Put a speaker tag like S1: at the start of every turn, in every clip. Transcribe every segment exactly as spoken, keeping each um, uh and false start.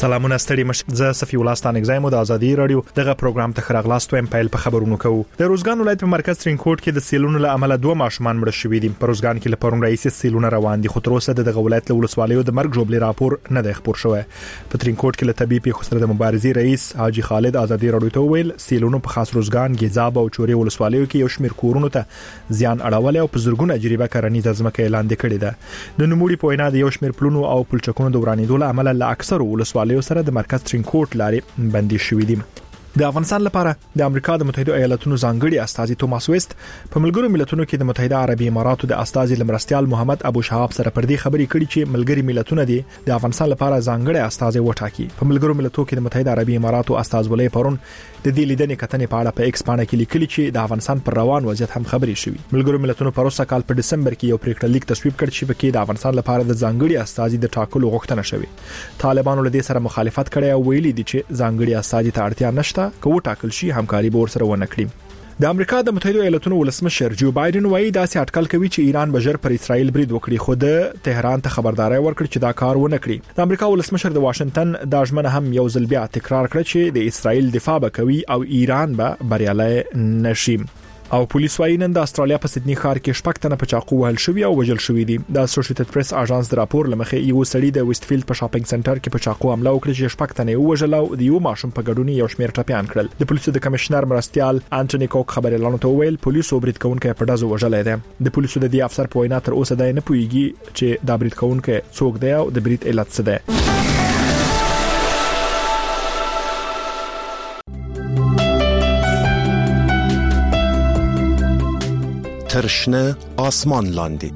S1: سلامونه ستړي مش ز صفي الله ستانګ زایم د ازادي رادیو دغه پروګرام ته خراغلاست ویم پایل په خبرونو کوو د روزګان ولایت په مرکز ترینکوټ کې د سیلونو له عمله دوه ماشومان مړ شوي دي په روزګان کې لپاره رئیس سیلونه روان دي خو تر اوسه د ولایت له ولسوالیو د مرګ جوړبلي راپور نه دی خبر شوی په ترینکوټ کې له طبيبي خسر د مبارزي رئیس حاجی خالد ازادي رادیو ته ویل سیلونو په خاص روزګان ګیزاب او چوري ولسوالیو کې یو شمیر کورونو ته زیان اړول او په زرګونه اجربه کرنیزه ځمکه اعلان کړي ده د نموړي په وینا د یو شمیر پلونو او پلچکونو دوراني دوله عمله له اکثر ولسوالیو سره د مرکز ترینکوټ لارې بندي شوې دي د افغانستان لپاره د امریکا د متحده ایالاتونو ځانګړي استازي توماس ویست په ملګرو ملتونو کې د متحده عربي اماراتو د استازي لمرستيال محمد ابو شهاب سره پر دې خبرې کړې چې ملګري ملتونه دي د افغانستان لپاره ځانګړي استازي وټاکي په ملګرو ملتونو کې د متحده عربي اماراتو استاذ ولې پرون د دې لیدنې کتنې په اړه په ایکس باندې کې لیکلي چې د افغانستان پر روان وضعیت هم خبرې شوې ملګرو ملتونو په اوسه کال په دسمبر کې یو پریکړه لیک تصویب کړ چې په کې د افغانستان لپاره د ځانګړي استازي د ټاکلو غوښتنه شوې طالبانو له دې سره مخالفت کړی او ویلي دي چې ځانګړي استازي ته اړتیا نشته کوو ټاکل شي همکاري به ورسره ونه کړي د امریکا د متحده ایالاتونو ولسمشر جو بایدن وایي دا سي اټکل کوي چې ایران بجر پر اسرائیل برید وکړي خو د تهران ته خبرداري ورکړي چې دا کار ونه کړي د امریکا ولسمشر د واشنگټن د ژمنه هم یو ځل بیا تکرار کړ چې د اسرائیل دفاع وکوي او ایران به بریالي نشي او پولیس وايي نن د استرالیا په سیدنی ښار کې شپږ تنه په چاقو وهل شوی او وژل شوی دي د اسوسییټډ پریس اژانس د راپور لمخې یو سړی د ویسټفیلډ په شاپینګ سنټر کې په چاقو حمله وکړه چې شپږ تنه وژل او د یو ماشوم په ګډون یو شمیر ټپيان کړل د پولیسو د کمشنر مرستيال انټونی کوک خبر اعلان ته ویل پولیسو برید کوونکي په دازو وژلای دي د پولیسو د دې افسر په وینا تر اوسه دا نه پوهیږي چې دا برید کوونکي څوک دی او د برید علت څه ده
S2: ترشنه آسمان لاندی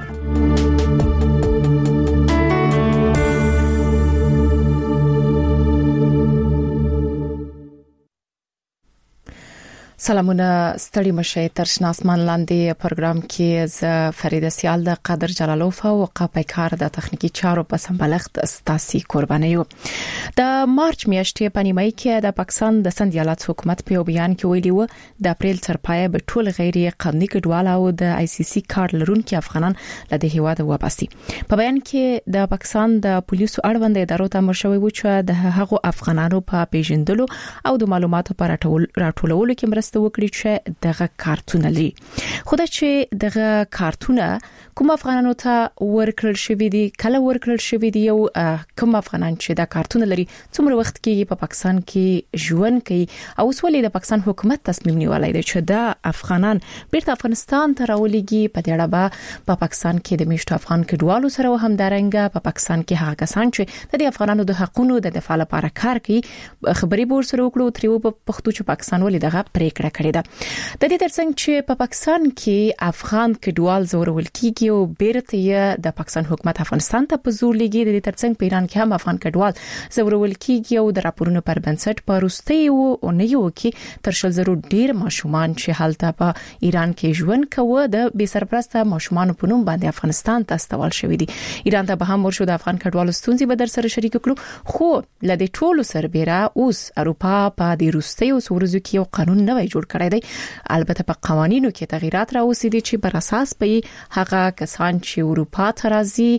S3: سلامونه ستړي مشه ترشنه آسمان لاندې پروګرام کې ز فریده سیال د قادر جلالوف او قاپیکار د تخنیکی چارو په سمبلغت استاسي قرباني یو د مارچ میاشتې په نیمه کې د پاکستان د سند ایالات حکومت په بیان کې ویلي و د اپریل تر پایه به ټول غیر قانوني کډوال او د آی سی سی کارت لرونکو افغانان له د هیواد وباسي په بیان کې د پاکستان د پولیسو اړوند ادارو ته مرشوي و چې د هغو افغانانو په پیژندلو او د معلوماتو پر راټولولو کې مرسته وکړي چې دغه کارتونه لري خو دا چې دغه کارتونه کوم افغانانو ته ورکړل شوی دي کله ورکړل شوی دي او کوم افغانان چې دا کارتونه لري څومره وخت کې په پاکستان کې ژوند کوي او ولې د پاکستان حکومت تصمیم نیولای دی چې دا افغانان بیرته افغانستان ته راولېږي په دې اړه په پاکستان کې د میشتو افغان کډوالو سره همدارنګه په پاکستان کې هغه کسان چې د افغانانو د حقوقو د دفاع لپاره کار کوي خبري بور سره وکړو تریو په پښتو چې پاکستان ولې دغه پریکړه کړې ده د دې ترڅنګ چې په پاکستان کې افغان کډوال زورول کیږي او بیرته یې د پاکستان حکومت افغانستان ته په زور لګي د دې ترڅنګ په ایران کې هم افغان کډوال زورول کیږي او د راپورونو پر بنسټ په روستي او نه یو کې تر شل زرو ډیر ماشومان چې حالت په ایران کې ژوند کوي د بي سرپرسته ماشومان په نوم باندې افغانستان ته استول شوی دي ایران ته به هم ورشو د افغان کډوالو ستونزې به در سره شریک کړو خو لدې ټولو سربېره اوس اروپا په دې روستي او سورزو کې یو قانون نه جوړ کړی دی البته په قوانینو کې تغیرات راوستي دي چې بر اساس په هغه کسان چې اروپا ته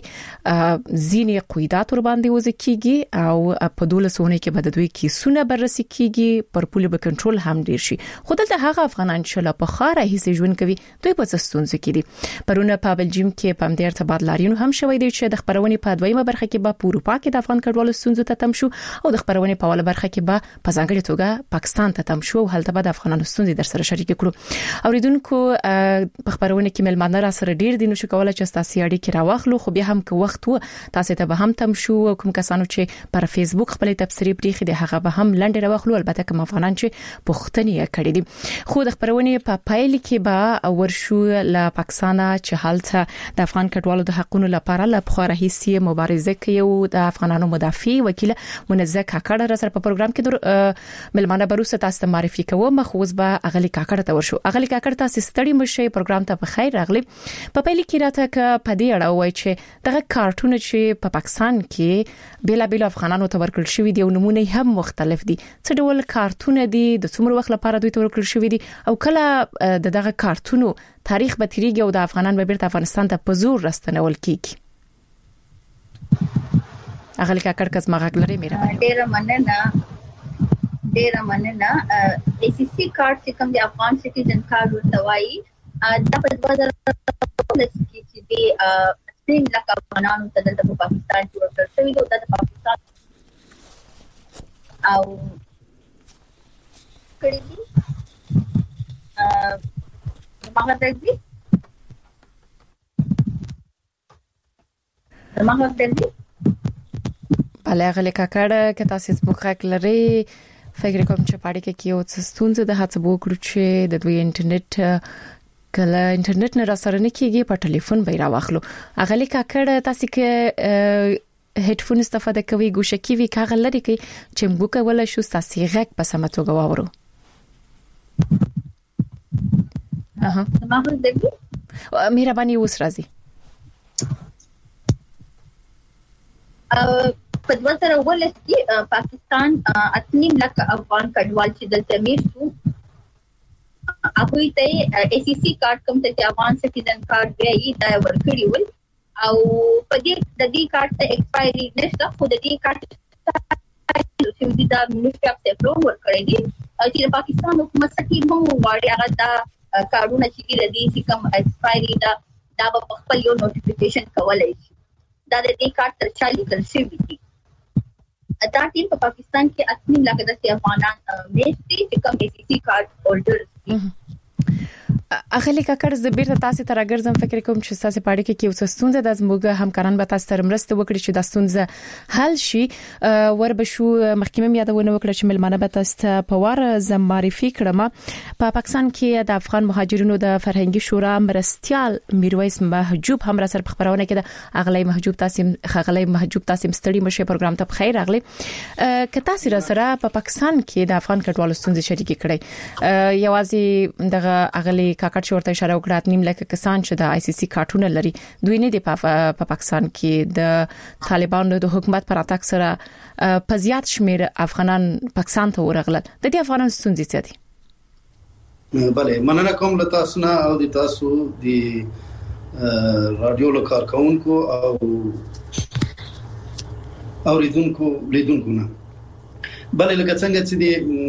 S3: راځي ځینې قیودات ور باندې وځکیږي او په دولسونه کې به د دوی کیسونه بررسي کیږي پر پوله به کنټرول هم ډیر شي خو دلته هغه افغانان چې لا په خاره هیڅ ژوند کوي دوی په ستونزو کې دي پرونه په بلجیم کې په همدې ارتباط لارینو هم شوې دي چې د خبرونې په دویمه برخه کې به په اروپا کې د افغان کډوالو ستونزو ته تم شو او د خبرونې په اوله برخه کې به په ځانګړي توګه پاکستان ته تم شو هلته به د افغانانو ستونزې در سره شریک کړو اوریدونکو په خبرونه کې ملمانه را سره ډیر دي نو چې کولای چې تاسو اړیکې راوخلو خو بیا هم که وخت و تاسو ته به هم تم شو کوم کسانو چې پر فیسبوک خپل تبصری پریخي دي هغه به هم لنډ راوخلو البته کوم افغانان چې پښتني کړي دي خو د خبرونه په پایل کې به ورشو ل پاکستان چې حالت د افغان کډوالو د حقوقو لپاره ل بخاره هیڅ مبارزه کوي او د افغانانو مدافع وکیل منزه کاکړه را سره په پروګرام کې ملمانه بروسه تاسو معرفي کوم خوځ به اغلی کاکړه ته ورشو اغلی کاکړه تاسو ستړي مشه پروګرام ته په خیر راغلی په پیل کې راته ک په دې اړه وای چې دغه کارتون چې په پاکستان کې بیل بیل افغانانو ته ورکړل شوی دی او نمونه هم مختلف دي څه ډول کارتون دي د څومره وخت لپاره دوی ته ورکړل شوی دي او کله د دغه کارتونو تاریخ به تیریږي او د افغانان به بیرته افغانستان ته په زور راستنول کیږي اغلی کاکړ کس ماغه لري مهرباني
S4: ډیر مننه ډیر مننه ای سی سی کارت چې کوم د افغان سټیزن کارت ورتوي دا په دوه زره ولس کې چې د سیم لکه افغانانو ته د پاکستان کې ورکړل شوی دی د پاکستان او کړي دي ا ماغه دې ماغه دې
S3: بله غلی کاکړ که تاسو مخک لري فکر کوم چې پاړی کې کیو څه ستونزه د هڅه وکړو چې د دوی انټرنیټ کله انټرنیټ نه را سره نه کیږي په ټلیفون به راوخلو اغلی کاکړ تاسو کې هډفون استفاده کوي ګوشه کیوي کاغه لري کی چې موږ کولای شو تاسو غږ په سمه توګه واورو اها
S4: ماغه دې
S3: مهرباني اوس راځي
S4: په دوه زره ولس کې پاکستان اتنیم لک افغان کډوال چې دلته میشتو هغه ته ای سی سی کارت کوم ته افغان سټیزن کارت دی دا ورکړی ول او په دې د دې کارت ته ایکسپایری نشته خو د دې کارت چې دا منیسټری اف سیفلون ورکړی دی چې پاکستان حکومت سټی مو واړی هغه دا کارونه چې دی چې کوم ایکسپایری دا دا په خپل یو نوټیفیکیشن کولای شي دا د دې کارت تر چالي کل شي وي دا ټیم په پاکستان کې اتنی لکه د افغانان میشتي چې کوم ای سی سی کارت هولډرز
S3: اخلي کاکړ ز بیرته تاسو ته راګرځم فکر کوم چې تاسو پاړی کې کیو څه ستونزه د زموږ همکاران به تاسو سره مرسته وکړي چې د ستونزه حل شي ور به شو محکمه یادونه وکړه چې ملمنه به تاسو په وار زم معرفي کړم په پاکستان کې د افغان مهاجرینو د فرهنګي شورا مرستيال میرویس محجوب هم را سره خبرونه کړه اغلی محجوب تاسو اغلی محجوب تاسو ستړي مشه پروګرام ته بخیر اغلی که تاسو را سره په پاکستان کې د افغان کډوالو ستونزې شریک کړي یوازې دغه اغلی کاکړ شورته اشاره وکړه نیم لکه کسان چې د آی سی سی کارتونه لري دوی نه دی په پاکستان کې د طالبانو د حکومت پر اتاک سره په زیات شمیر افغانان پاکستان ته ورغلل د دې افغانان ستونزې څه دي
S5: بله مننه کوم له تاسو نه او د تاسو د رادیو له کارکونکو او اوریدونکو لیدونکو نه بله لکه څنګه چې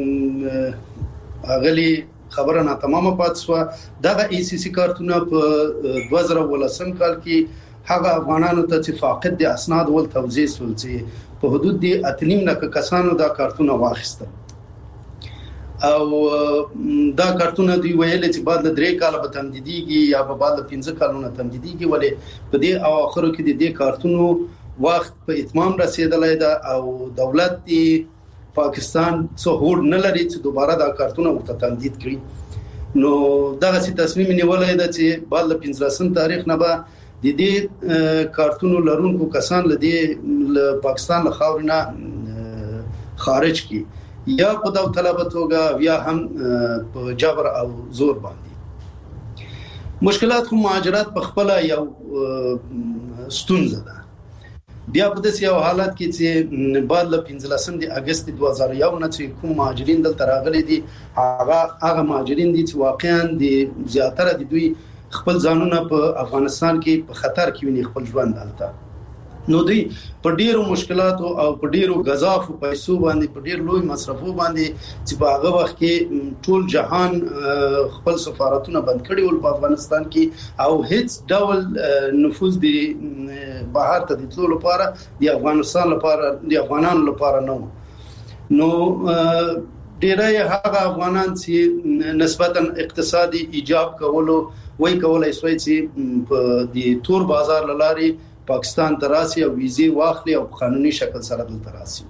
S5: دی اغلی خبره نه تمامه پات شو دغه ای سی سی کارتونه په دوه زره ولسم کال کې هغه افغانانو ته چې فاقد دي اسناد ول توزیع سول چې په حدود دي اتنیم لک کسانو دا کارتونه واخیسته او دا کارتونه دی ویل چې بعد د درې کال په تمدیدیږي یا په بعد د پنځه کالونو تمدیدیږي ولې په دې اواخرو کې د دې کارتونو وخت په اتمام رسیدلای دا او دولت دی پاکستان څو هوډ نه لري چې دوباره دا کارتونه ورته تمدید کړي نو دغه سي تصمیم نیولای دا چې بعد د پنځلسم تاریخ نه به د دې کارتونو لرونکو کسان لدی پاکستان له خاورنا خارج کی یا په داو طلباتوګه یا هم په جبر او زور باندې مشکلات خو مهاجرت په خپل یو ستونزه ده بیا په داسې یو حالت کې چې بعد له پنځلسم د اگست دوه زره یو نه چې کوم مهاجرین دلته راغلي دي هغه هغه مهاجرین دي چې واقعا د زیاتره د دوی خپل ځانونه په افغانستان کې په خطر کې ویني خپل ژوند دلته نو دوی په ډیرو مشکلاتو او په ډیرو غذافو پیسو باندې په ډیر لوی مصرفو باندې چې په هغه وخت کې ټول جهان خپل سفارتونه بند کړي ول په افغانستان کې او هیڅ ډول نفوذ دی بهر ته د تلو لپاره د افغانستان لپاره د افغانانو لپاره نو نو ډیرای هغه افغانان چې نسبتا اقتصادي ایجاب کولو وای کولای شوی چې په د تور بازار لاري پاکستان تراسي او ویزه واخلي او قانوني شکل سره دلته راسي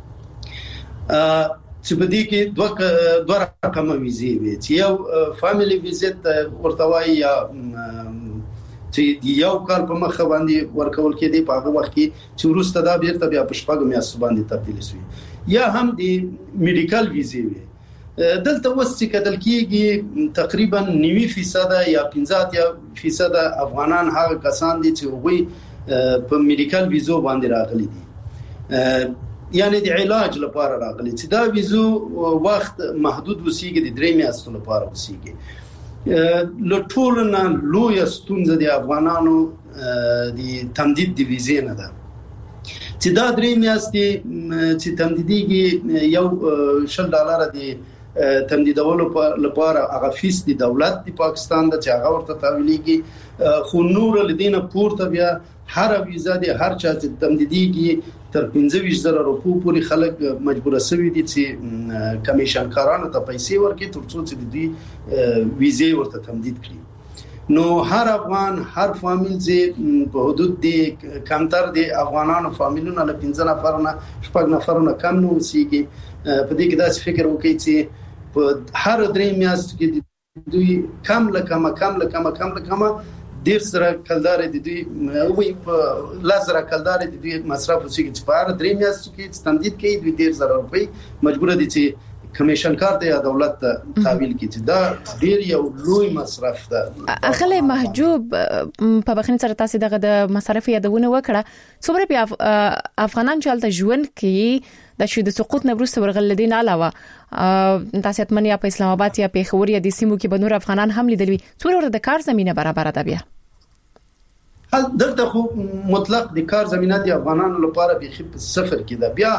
S5: چې په دې کې دوه دوه رقم ویزه وي چې یو فاميلي ویزیت ورتوي یا چې یو کال په مخه باندې ورکول کېدی په هغه وخت کې چې وروسته دا بیرته بیا په شپږ میاشتو باندې تبدیل شي یا هم د میډیکل ویزه وي دلته وس چې کدل کېږي تقریبا نوي فیصد یا پنځه فیصد افغانان هغه کسان دي چې وګړي په میډیکل ویزو باندې راغلي دي یعنی د علاج لپاره راغلي چې دا ویزو وخت محدود وسیږي د درې میاشتو لپاره وسیږي له ټولو نه لوی ستونزه د افغانانو د تمدید د ویزې نه ده چې دا درې میاشتې چې تمدیدیږي یو شل ډالر دی تمدیدولو لپاره هغه فیس دی دولت دی پاکستان د چې هغه ورته تحویلېږي، خو نور لدینه پورته بیا هر ویزا دی هر چا چې تمدیدیږي تر پنځه ویشت زره روپو پورې خلک مجبور شوي دي چې کمیشن کارانو ته پیسې ورکړي ترڅو چې دوی ویزې ورته تمدید کړي. نو هر افغان هر فامیل چې په حدود دی کمتر دی افغانانو فامیلونو له پنځه نفرونه شپږ نفرونه کم نه اوسېږي. په دې کې داسې فکر وکړي چې په هر درې میاشتو کې دوی کم له کمه کم له کمه کم له کمه ډیر سره کلدار دي دوی وي په لازره کلدار دي دوی مصرف وسیږي چې په هر درې میاشتو کې تمدید کوي دوی ډیر زره روپۍ مجبور دي چې کمیشن کار دی دولت ته تحویل کړي. دا ډیر یو لوی مصرف ده.
S3: اخله محجوب په بخښنې سره تاسو دغه د مصارف یادونه وکړه څومره په افغانان چې الته ژوند کوي د شې د سقوط نه وروسته ورغل لدین علاوه تاسو اتمنې یا په اسلام آباد یا په خوري د سیمو کې بنور افغانان هم لیدل وي څومره د کار زمينه برابر ده بیا
S5: دلته خو مطلق د کار زمينه د افغانانو لپاره به خپ صفر کې ده. بیا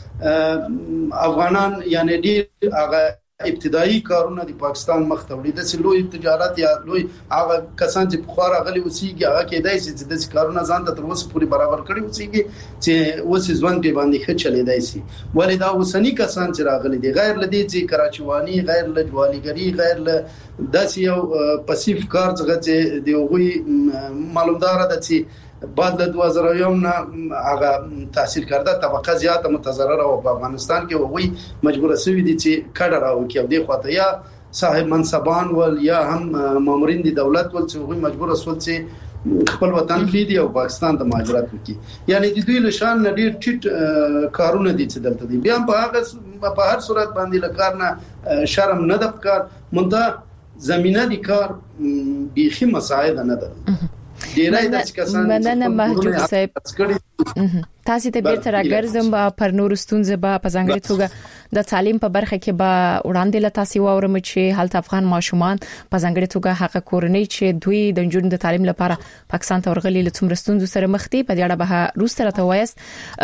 S5: هم افغانان یعنی ډیر هغه ابتدایي کارونه د پاکستان مخ ته وړي د لوی تجارت یا لوی هغه کسان چې په خورا غلي وسیږي هغه کېدای شي چې د کارونه ځان ته تر اوسه پوری برابر کړی وسیږي چې اوس ځوان په باندې ښه چلیدای شي. ولې دا اوسنی کسان چې راغلي دي غیر لدی چې کراچوانی غیر لجوالیګری غیر ل داسې یو پاسیف کار څنګه چې دی وګي معلومدار ده چې بعد د دوه زره یو نه هغه تحصیل کرده طبقه زیاته متضرره او په افغانستان کې وګي مجبور شوی دي چې کډه راو کې دی خواته یا صاحب منصبان ول یا هم مامورین د دولت ول چې وګي مجبور شول چې خپل وطن پریدي او پاکستان ته مهاجرت وکړي. یعنی د دوی له شان ډیر ټیټ کارونه دي چې دلته دي. بیا په هغه په هر صورت باندې لکار نه شرم نه د کار منده زمينه دي کار بيخي مساعده نه ده. ډیرای د کسان
S3: مننه محجوب صاحب تاسو ته بیرته راګرځم پر نور ستونزې به په ځانګړي توګه د تعلیم په برخه کې به وړاندې له تاسو واورم چې حالت افغان ماشومان په ځانګړي توګه حق کورنۍ چې دوی د جون د تعلیم لپاره پاکستان ته ورغلي له څومره ستونزو سره مخ دي په دې اړه به روسته راته وایست.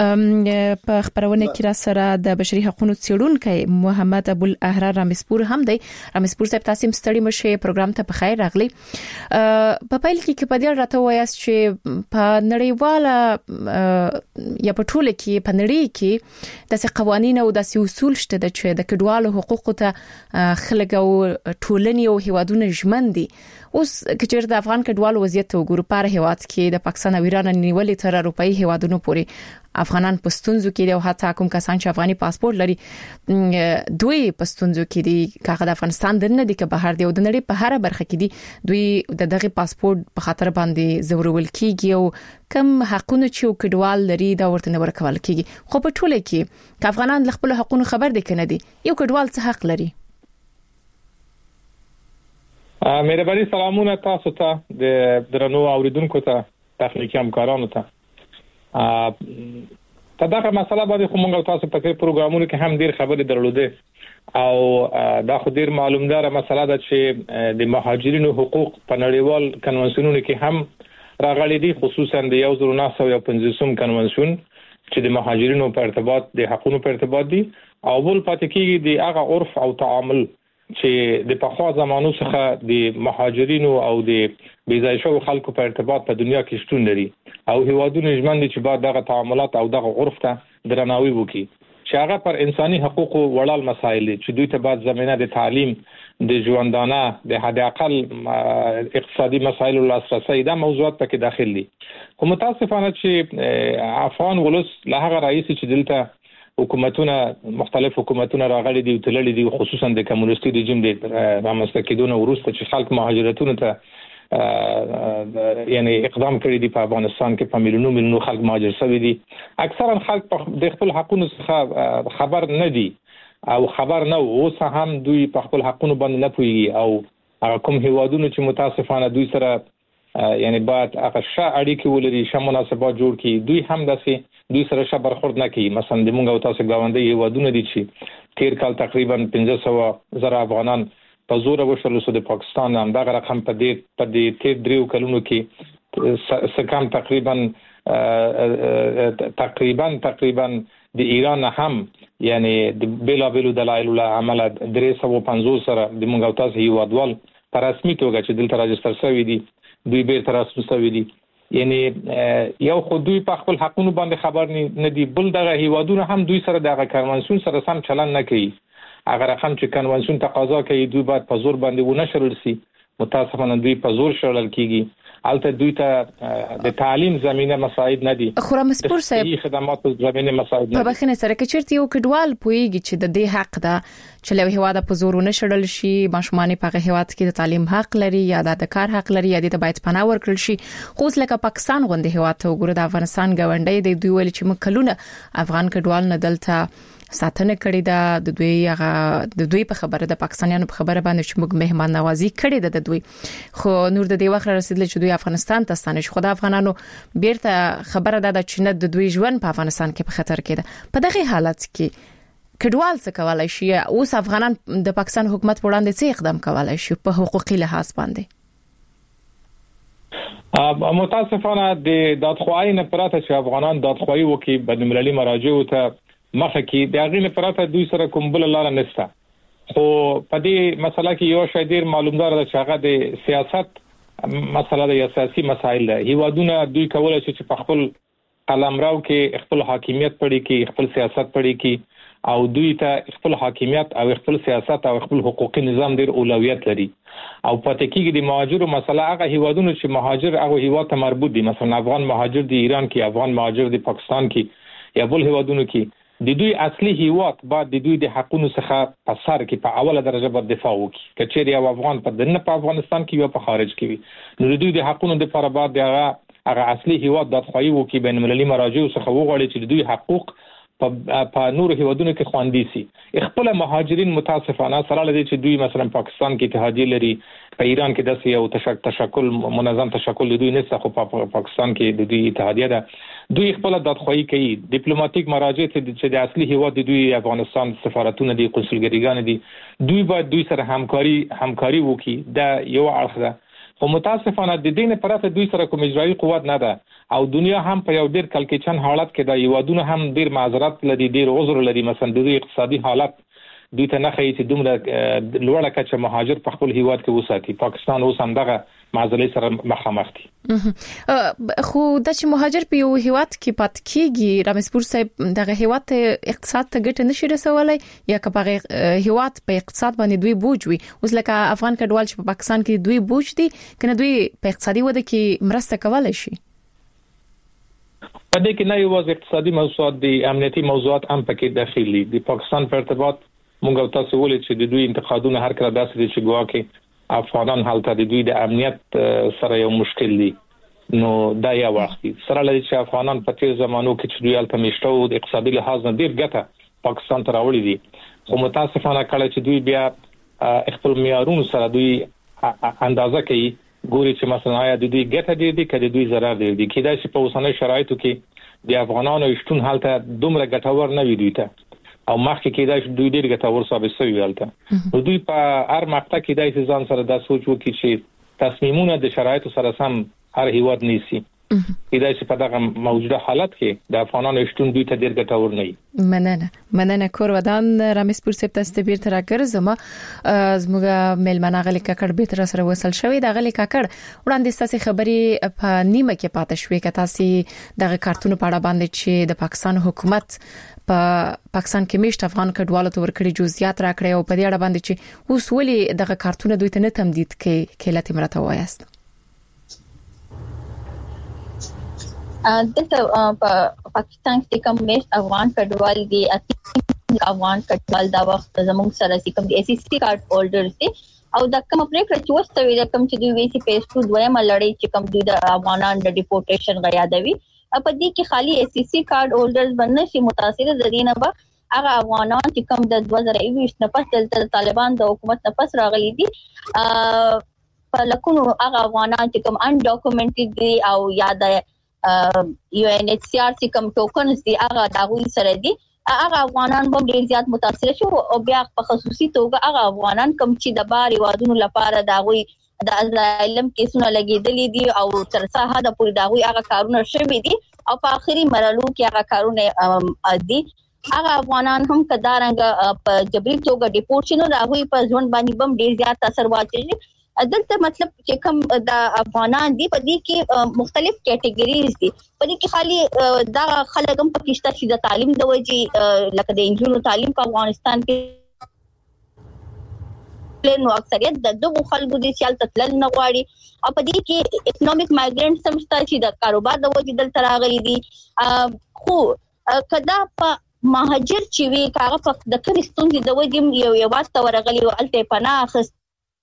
S3: په خبرونه کې را سره د بشري حقوقو څېړونکو محمد ابو الاحرار رامسپور هم دی. رامسپور صاحب تاسو ستړي مشه پروګرام ته په خیر راغلی. په پیل کې په دې راته وایست چې په نړیواله یا په ټوله کې په نړۍ کې د قوانینو او د اصول شته چې د کډوالو حقوقو ته خلک او ټولنې او هیوادونه ژمن دي. اوس کچېر د افغان کډوالو وضعیت وګورو په هیواد کې د پاکستان او ایران نیولې تر اروپאי هیوادونو پورې افغانان پښتونځو کې او حتی کوم کسان چې افغاني پاسپورت لري دوی پښتونځو کې دي کاغه د افغانستان د نه دي که بهر دی او د نړۍ په هر برخه کې دي دوی د دغه پاسپورت په خاطر باندې زورول کیږي او کم حقونه چې کډوال لري دا ورته نه ورکول کیږي. خو په ټوله کې ک افغانان ل خپل حقوقو خبر دي کنه دي یو کډوال څه حق لري.
S6: مهرباني سلامونه تاسو ته د درنو اوریدونکو ته تخنیکی همکارانو ته. ا دا مسله باندې خو موږ تاسو په کې پروګرامونو کې هم ډیر خبرې درلوده او دا خو ډیر معلومدار مسله ده چې د مهاجرینو حقوق په نړیوال کنوانسیونونو کې هم راغلي دي خصوصا د یو زر نه سوه پنځوس کنوانسیون چې د مهاجرینو په ارتباط د حقوقو په ارتباط دي او بل پاتې کېږي د هغه عرف او تعامل چې د پخوا زمانو څخه د مهاجرینو او د بيځای شو خلکو په ارتباط په دنیا کې شتون لري او هیوادونه ژمن دي چې بعد دغه تعاملات او دغه عرف ته درناوی وکړي چې هغه پر انساني حقوقو وړال مسایل دي چې دوی ته بعد زمينه د تعلیم د ژوندانه د حد اقل اقتصادي مسایل او لاسرسي دا موضوعات پکې داخل دي. کوم متاسفانه چې افغان ولس له هغه رئیس چې دلته حکومتونه مختلف حکومتونه راغلي دي او تللي دي خصوصا د کمونیستي رژیم د رامنځته کېدو وروسته چې خلک مهاجرتونه ته یعنی اقدام کړی دي په افغانستان کې په میلیونونو میلیونونو خلک مهاجر شوي دي. اکثرا خلک د خپل حقوقو څخه خبر نه دي او خبر نه اوس هم دوی په خپل حقوقو باندې نه پوهیږي او هغه کوم هیوادونو چې متاسفانه دوی سره یعنی بعد هغه ښه اړیکې ولري ښه مناسبات جوړ کړي دوی هم داسې دوی سره ښه برخورد نه کوي. مثلا د موږ او تاسو ګاونډي هیوادونه دي چې تیر کال تقریبا پنځه سوه زره افغانان په زور وشول سو د پاکستان هم دغه رقم په دې په دې تیر دریو کلونو کې سکم تقریبا تقریبا تقریبا د ایران هم یعنی د بلا بلا دلایل له عمله درې سوه او پنځوس سره د موږ او تاسو هیوادوال په رسمي توګه چې دلته راجستر شوی دي دوی بیرته رسمي شوی دي یعنی یو خو دوی په خپل حقونو باندې خبر نه دي بل دغه هیوادونه هم دوی سره دغه کنوانسیون سره سم چلن نه کوي اگر رقم چې کنوانسیون تقاضا کوي دوی باید په زور باندې ونه شړل شي متاسفانه دوی په زور شړل کیږي البته دوی ته د تعلیم زمينه مساعد نه دي
S3: خو مسپور صاحب
S6: خدمات زمينه مساعد نه
S3: په بخښنه سره کې چیرته یو کډوال پويږي چې د دې حق ده چې له هواده په زور ونه شړل شي ماشومان په هغه کې د تعلیم حق لري یا د کار حق لري یا د باید پناه ورکړل شي خو لکه پاکستان غونډه هوا ته وګوره د افغانستان غونډې د دوی ول چې مکلونه افغان کډوال نه دلته ساتنه کړې ده د دوی هغه د دوی په خبره د پاکستانیانو په خبره باندې چې موږ مهمان نوازي کړې ده د دوی خو نور د دې وخت رسیدل چې دوی افغانستان ته ستانه شو خو د افغانانو بیرته خبره ده چې نه د دوی ژوند په افغانستان کې په خطر کې ده په دغه حالت کې کډوال څه کولای شي اوس افغانان د پاکستان حکومت په وړاندې څه اقدام کولای شي په حقوقي لحاظ باندې
S6: متاسفانه د دادخواهی نه پراته چې افغانان دادخواهی وکي بین المللي مراجع ته مخه کې د هغې نه پراته دوی سره کوم بل لار نشته خو په دې مسله کې یو شی ډیر معلومدار ده چې هغه د سیاست مسله د سیاسي مسایل ده هیوادونه دوی کولای شي چې په خپل قلمرو کې خپل حاکمیت پړي کې خپل سیاست پړي کې او دوی ته خپل حاکمیت او خپل سیاست او خپل حقوقي نظام ډیر اولویت لري او پاتې کېږي د مهاجرو مسله هغه هیوادونه چې مهاجر هغه هیواد ته مربوط دي مثلا افغان مهاجر د ایران کې افغان مهاجر د پاکستان کې یا بل هیوادونو کې د دوی اصلي هیواد بعد د دوی د حقوقو څخه په سر کې په اوله درجه باندې دفاع وکړي کچېری او افغان په دنه په افغانستان کې یا په خارج کې وي نو د دوی د حقوقو د لپاره بعد هغه هغه اصلي هیواد د خواهی وکړي بین المللي مراجع څخه وغواړي چې د دوی حقوق په په نور هیوادونو کې خواندي سي خپل مهاجرین متاسفانه سره لدی چې دوی مثلا پاکستان کې اتحادیه لري په ایران کې داسې یو تشکل تشکل منظم تشکل دوی نشته خو په پاکستان کې د دوی اتحادیه ده دوی خپل دادخواهی کوي ډیپلوماټیک مراجع چې د اصلي هیواد د دوی افغانستان سفارتونه دي قنصلګریګان دي دوی باید دوی سره همکاري همکاري وکړي د یو اړخ ده خو متاسفانه د دین پرته دوی سره کوم اجرایی قوت نه ده او دنیا هم په یو ډیر کلکچن حالت کې د یوادونه هم ډیر معذرت لري ډیر عذر لري مثلا د اقتصادي حالت دوی ته نه خي چې دومره لوړه کچه مهاجر په خپل هیواد کې وساتي پاکستان اوس هم دغه معضلې سره مخامخ دي
S3: خو د چې مهاجر په یو هیواد کې پات کیږي رامسپور صاحب دغه هیواد اقتصاد ته ګټه نشي رسولای یا که په هیواد په اقتصاد باندې دوی بوج وي اوس لکه افغان کډوال چې په پاکستان کې دوی بوج دي کنه دوی په اقتصادي وده کې مرسته کولای شي
S6: په دې کې نه یوازې اقتصادي موضوعات دي امنیتي موضوعات هم پکې داخلي دي پاکستان په ارتباط موږ تاسو ولې چې د دوی انتقادونه هر کله داسې دي چې ګواکې افغانان حالت د دوی د امنیت سره یو مشکل دي نو دا یو وخت سره لري چې افغانان په تیر زمانو کې چې دوی الته مشتو د اقتصادي لحاظ نه ډیر ګټه پاکستان ته راوړي دي خو متاسفانه کله چې دوی بیا خپل معیارونو سره دوی اندازه کوي ګوري چې مثلا آیا د دوی ګټه دي دي کله دوی ضرر دي دي کله چې په اوسنۍ شرایطو کې د افغانانو شتون حالت دومره ګټور نه وي دوی ته او مخکې کېدای شي دوی ډیر ګټور ثابت شوي ولته نو دوی په هر مقطع کې دای ځان سره دا سوچ وکړي چې تصمیمونه د شرایطو سره سم هر هیواد نیسي کېدای شي په دغه موجوده حالت کې د افغانانو شتون دوی ته ډیر ګټور نه وي
S3: مننه مننه کور ودان رامسپور سپ تاسو بیر تر راګرځم زموږ ملمنه غلي ککړ به تر سره وصل شوی د غلي ککړ وړاندې ستاسو خبري په نیمه کې پاتې شوې کته سي دغه کارتونو په اړه باندې چې د پاکستان حکومت په پاکستان کې میشت افغان کډوالو ته ورکړي جزئیات راکړي او په دې اړه باندې چې اوس ولې دغه کارتونه دوی ته نه تمدید کوي کله ته مرته وایست
S4: دلته په پاکستان کې کوم میشت افغان کډوال دي افغان کډوال دا وخت زموږ سره کوم دي اس اس سی کارت هولډرز دي او دا کوم پریکړه چې وستوي د کوم چې دوی وی سي پیس ټو دویمه لړۍ چې کوم دوی د افغانان د ډیپورټیشن غیادوي په دې کې خالي اس سی سی کارت هولډرز باندې شي متاثر د دینه به هغه افغانان چې کوم د دوه زره یوویشت نه پس د طالبان د حکومت نه پس راغلي دي په لکونو هغه افغانان چې کوم ان ډاکومنټډ دي او یا د یو ان ایچ سی آر چې کوم ټوکنز دي هغه داوی سره دي هغه افغانان هم ډیر زیات متاثر شو او بیا په خصوصي توګه هغه افغانان کوم چې د بار وادونو لپاره داوی د ازایلم کیسونه لګیدلې دي او تر څه حد پورې داوی هغه کارونه شوي دي او په اخري مرحلو کې هغه کارونه دي هغه افغانان هم کدارنګ په جبري توګه ډیپورټ شنو راغوي په ځوان باندې بم ډیر زیات اثر واچي. دلته مطلب چې کوم د افغانان دي په دې کې مختلف کټګریز دي. په دې کې خالي دا خلک هم پکشته چې د تعلیم د وجې لکه د انجونو تعلیم په افغانستان کې نو اکثریت د دغه خلکو د سیال تتل نه غواړي او په دې کې اکونومیک مایګرنټ سمستا چې د کاروبار د وجې دلته راغلي دي. خو کدا په مهاجر چې وی کاغه په د کریستون د وجې یو یو واسطه ورغلي او الته پناه اخست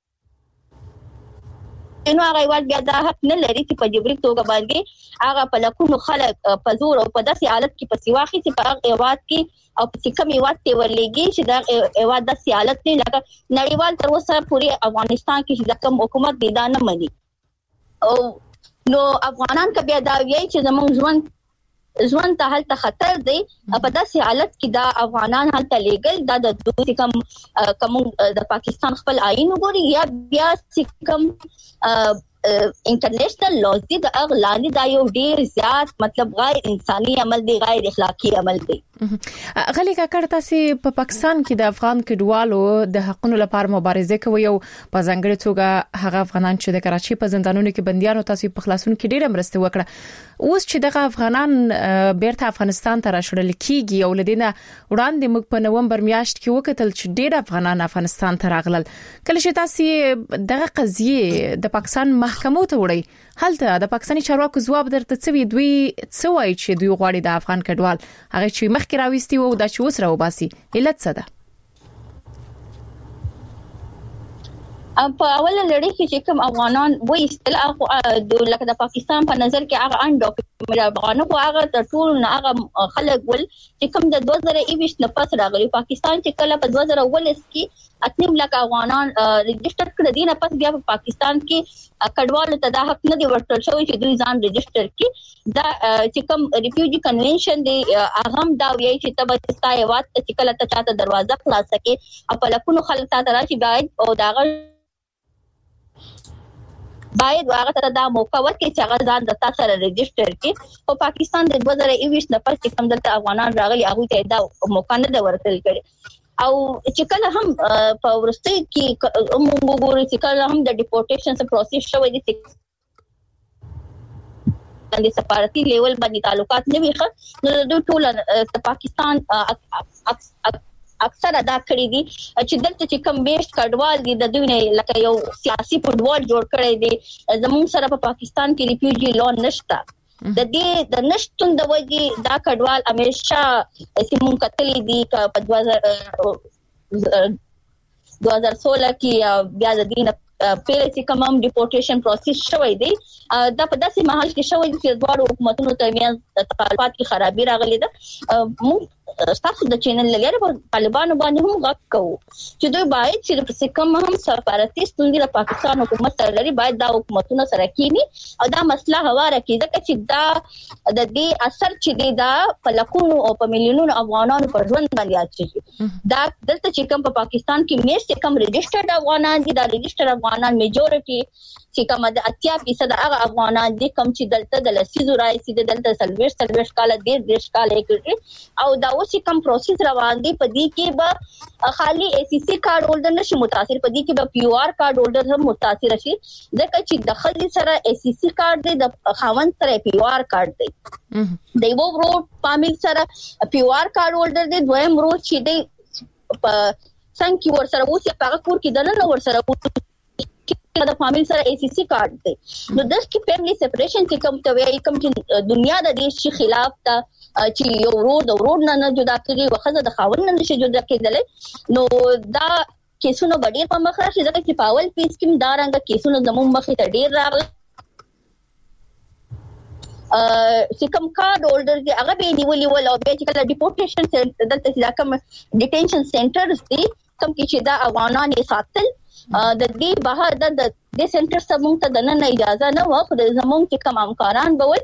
S4: نو هغه وایي بیا دا حق نه لري چې په جبري توګه باندې هغه په لکونو خلک په زور او په داسې حالت کې په سیواخي چې په هغه ایواد کې او په کوم ایواد ته ورلېږي چې دا ایواد د حالت نه لکه نړیوال تر اوسه پوری افغانستان کې چې کوم حکومت دی دا نه مني او نو افغانان کبه دا وایي چې زموږ ژوند ژوند ته هلته خطر دی په داسې حالت کې دا افغانان هلته لیګل دا د دوی کوم کوم د پاکستان خپل آئین وګوري یا بیا کوم انټرنیشنل لاز دي د اغلاني دا یو ډیر زیات مطلب غیر انساني عمل دی غیر اخلاقی عمل دی.
S3: غلی کاکړ تاسو په پاکستان کې د افغان کډوالو د حقوقو لپاره مبارزه کوي او په ځانګړي توګه هغه افغانان چې د کراچي په زندانونو کې بنديانو تاسو په خلاصون کې ډیره مرسته وکړه. اوس چې دغه افغانان بیرته افغانستان ته راشړل کیږي او لدینه وړاندې موږ په نومبر میاشت کې وکتل چې ډیره افغانان افغانستان ته راغلل. کله چې تاسو دغه قضیه د پاکستان محکمو ته وړي هلته د پاکستاني چارواکو ځواب درته څوی دوی څه وایي چې دوی غواړي د افغان کډوال هغه چې مخکې راوستي وو دا چې اوس راوباسي علت څه ده؟
S4: په اوله لړۍ کې چې کوم افغانان وایي استل د لکه د پاکستان په نظر کې هغه ان ډاکومنټ افغانانو خو هغه د ټول نه هغه خلک ول چې کوم د دوه زره یویشت نه پس راغلي پاکستان چې کله په دوه زره ولس کې اتنیم لک افغانان ريجستر کړی دي نه پس بیا په پاکستان کې کډوالو ته دا حق نه دی ورکړل شوی چې دوی ځان ريجستر کړي. دا چې کوم ریفیوجی کنونشن دی هغه دا وایي چې تبه ستای وات چې کله ته چاته دروازه خلاص کړي خپل کونو خلک ته راشي باید او دا باید هغه ته دا موقع ورکړي چې هغه ځان د تاسو سره ريجستر کړي. او پاکستان د دوه زره یویشت نه پس کوم دلته افغانان راغلي هغه ته دا موقع نه ورکړل کړي او چې کله هم په ورستي کې موږ وګورئ چې کله هم د ډیپورټیشن پروسس شوی دی د سفارتي لیول باندې تعلقات نه ویخه نو د ټول د پاکستان اکثر ادا کړی دي چې دلته چې کم بیشت کډوال دي د دوی نه لکه یو سیاسي فوټبال جوړ کړی دي زموږ سره په پاکستان کې ریفیوجی لون نشته د دې د نشټون د وجې دا کډوال همیشه سیمون کتلې دي په دوه هزار سولہ کې بیا د دین پیل چې کوم ډیپورټیشن پروسس شوی دی دا په داسې محل کې شوی چې دواړو حکومتونو ترمنځ تقالبات کې خرابي راغلي ده. موږ تاسو د چینل لګره په طالبانو باندې هم غږ کوو چې دوی باید چې کوم هم سفارتي ستونزې د پاکستان حکومت سره لري باید دا حکومتونه سره کینی او دا مسله هواره کړي ځکه چې دا د دې اثر چې دی دا په لکونو او په میلیونونو افغانانو پر ژوند باندې اچي. دا دلته چې کوم په پاکستان کې مېشت کم ريجسترډ افغانان دي دا ريجستر افغانان میجورټي چې کوم د اتیا فیصد هغه افغانان دي کوم چې دلته د لسیزو راځي د دلته سلويش سلويش کال ډیر ډیر کال کې او دا اوس کوم پروسس روان دي په دې کې به خالي ای سی سی کارت هولډر نشي متاثر په دې کې به پی او آر کارت هولډر هم متاثر شي ځکه چې د خلي سره ای سی سی کارت دی د خاوند سره پی او آر کارت دی د یو ورو فامیل سره پی او آر کارت هولډر دی دویم ورو چې دی په څنګه کې ور سره اوس په هغه کور کې دنه ور سره د فامیل سره ای سی سی کارت دی نو د کی فیملی سپریشن چې کوم ته وایي کوم چې دنیا د دې شي خلاف تا چې یو ورو د ورو نه نه جدا کړي وخزه د خاون نه نشي جدا کېدل نو دا کیسونو ډیر په مخ راشي ځکه چې پاول پیس کې دارنګ کیسونو زموږ مخ ته ډیر راغلي چې کوم کارت هولډر دی هغه به نیولې ول او به چې کله ډیپورټیشن سنټر دلته چې کوم ډیټینشن سنټرز دي کوم چې دا افغانان یې ساتل د دې بهر د د سنټر سمون ته د نه اجازه نه و خو د زمون کې کوم امکاران بول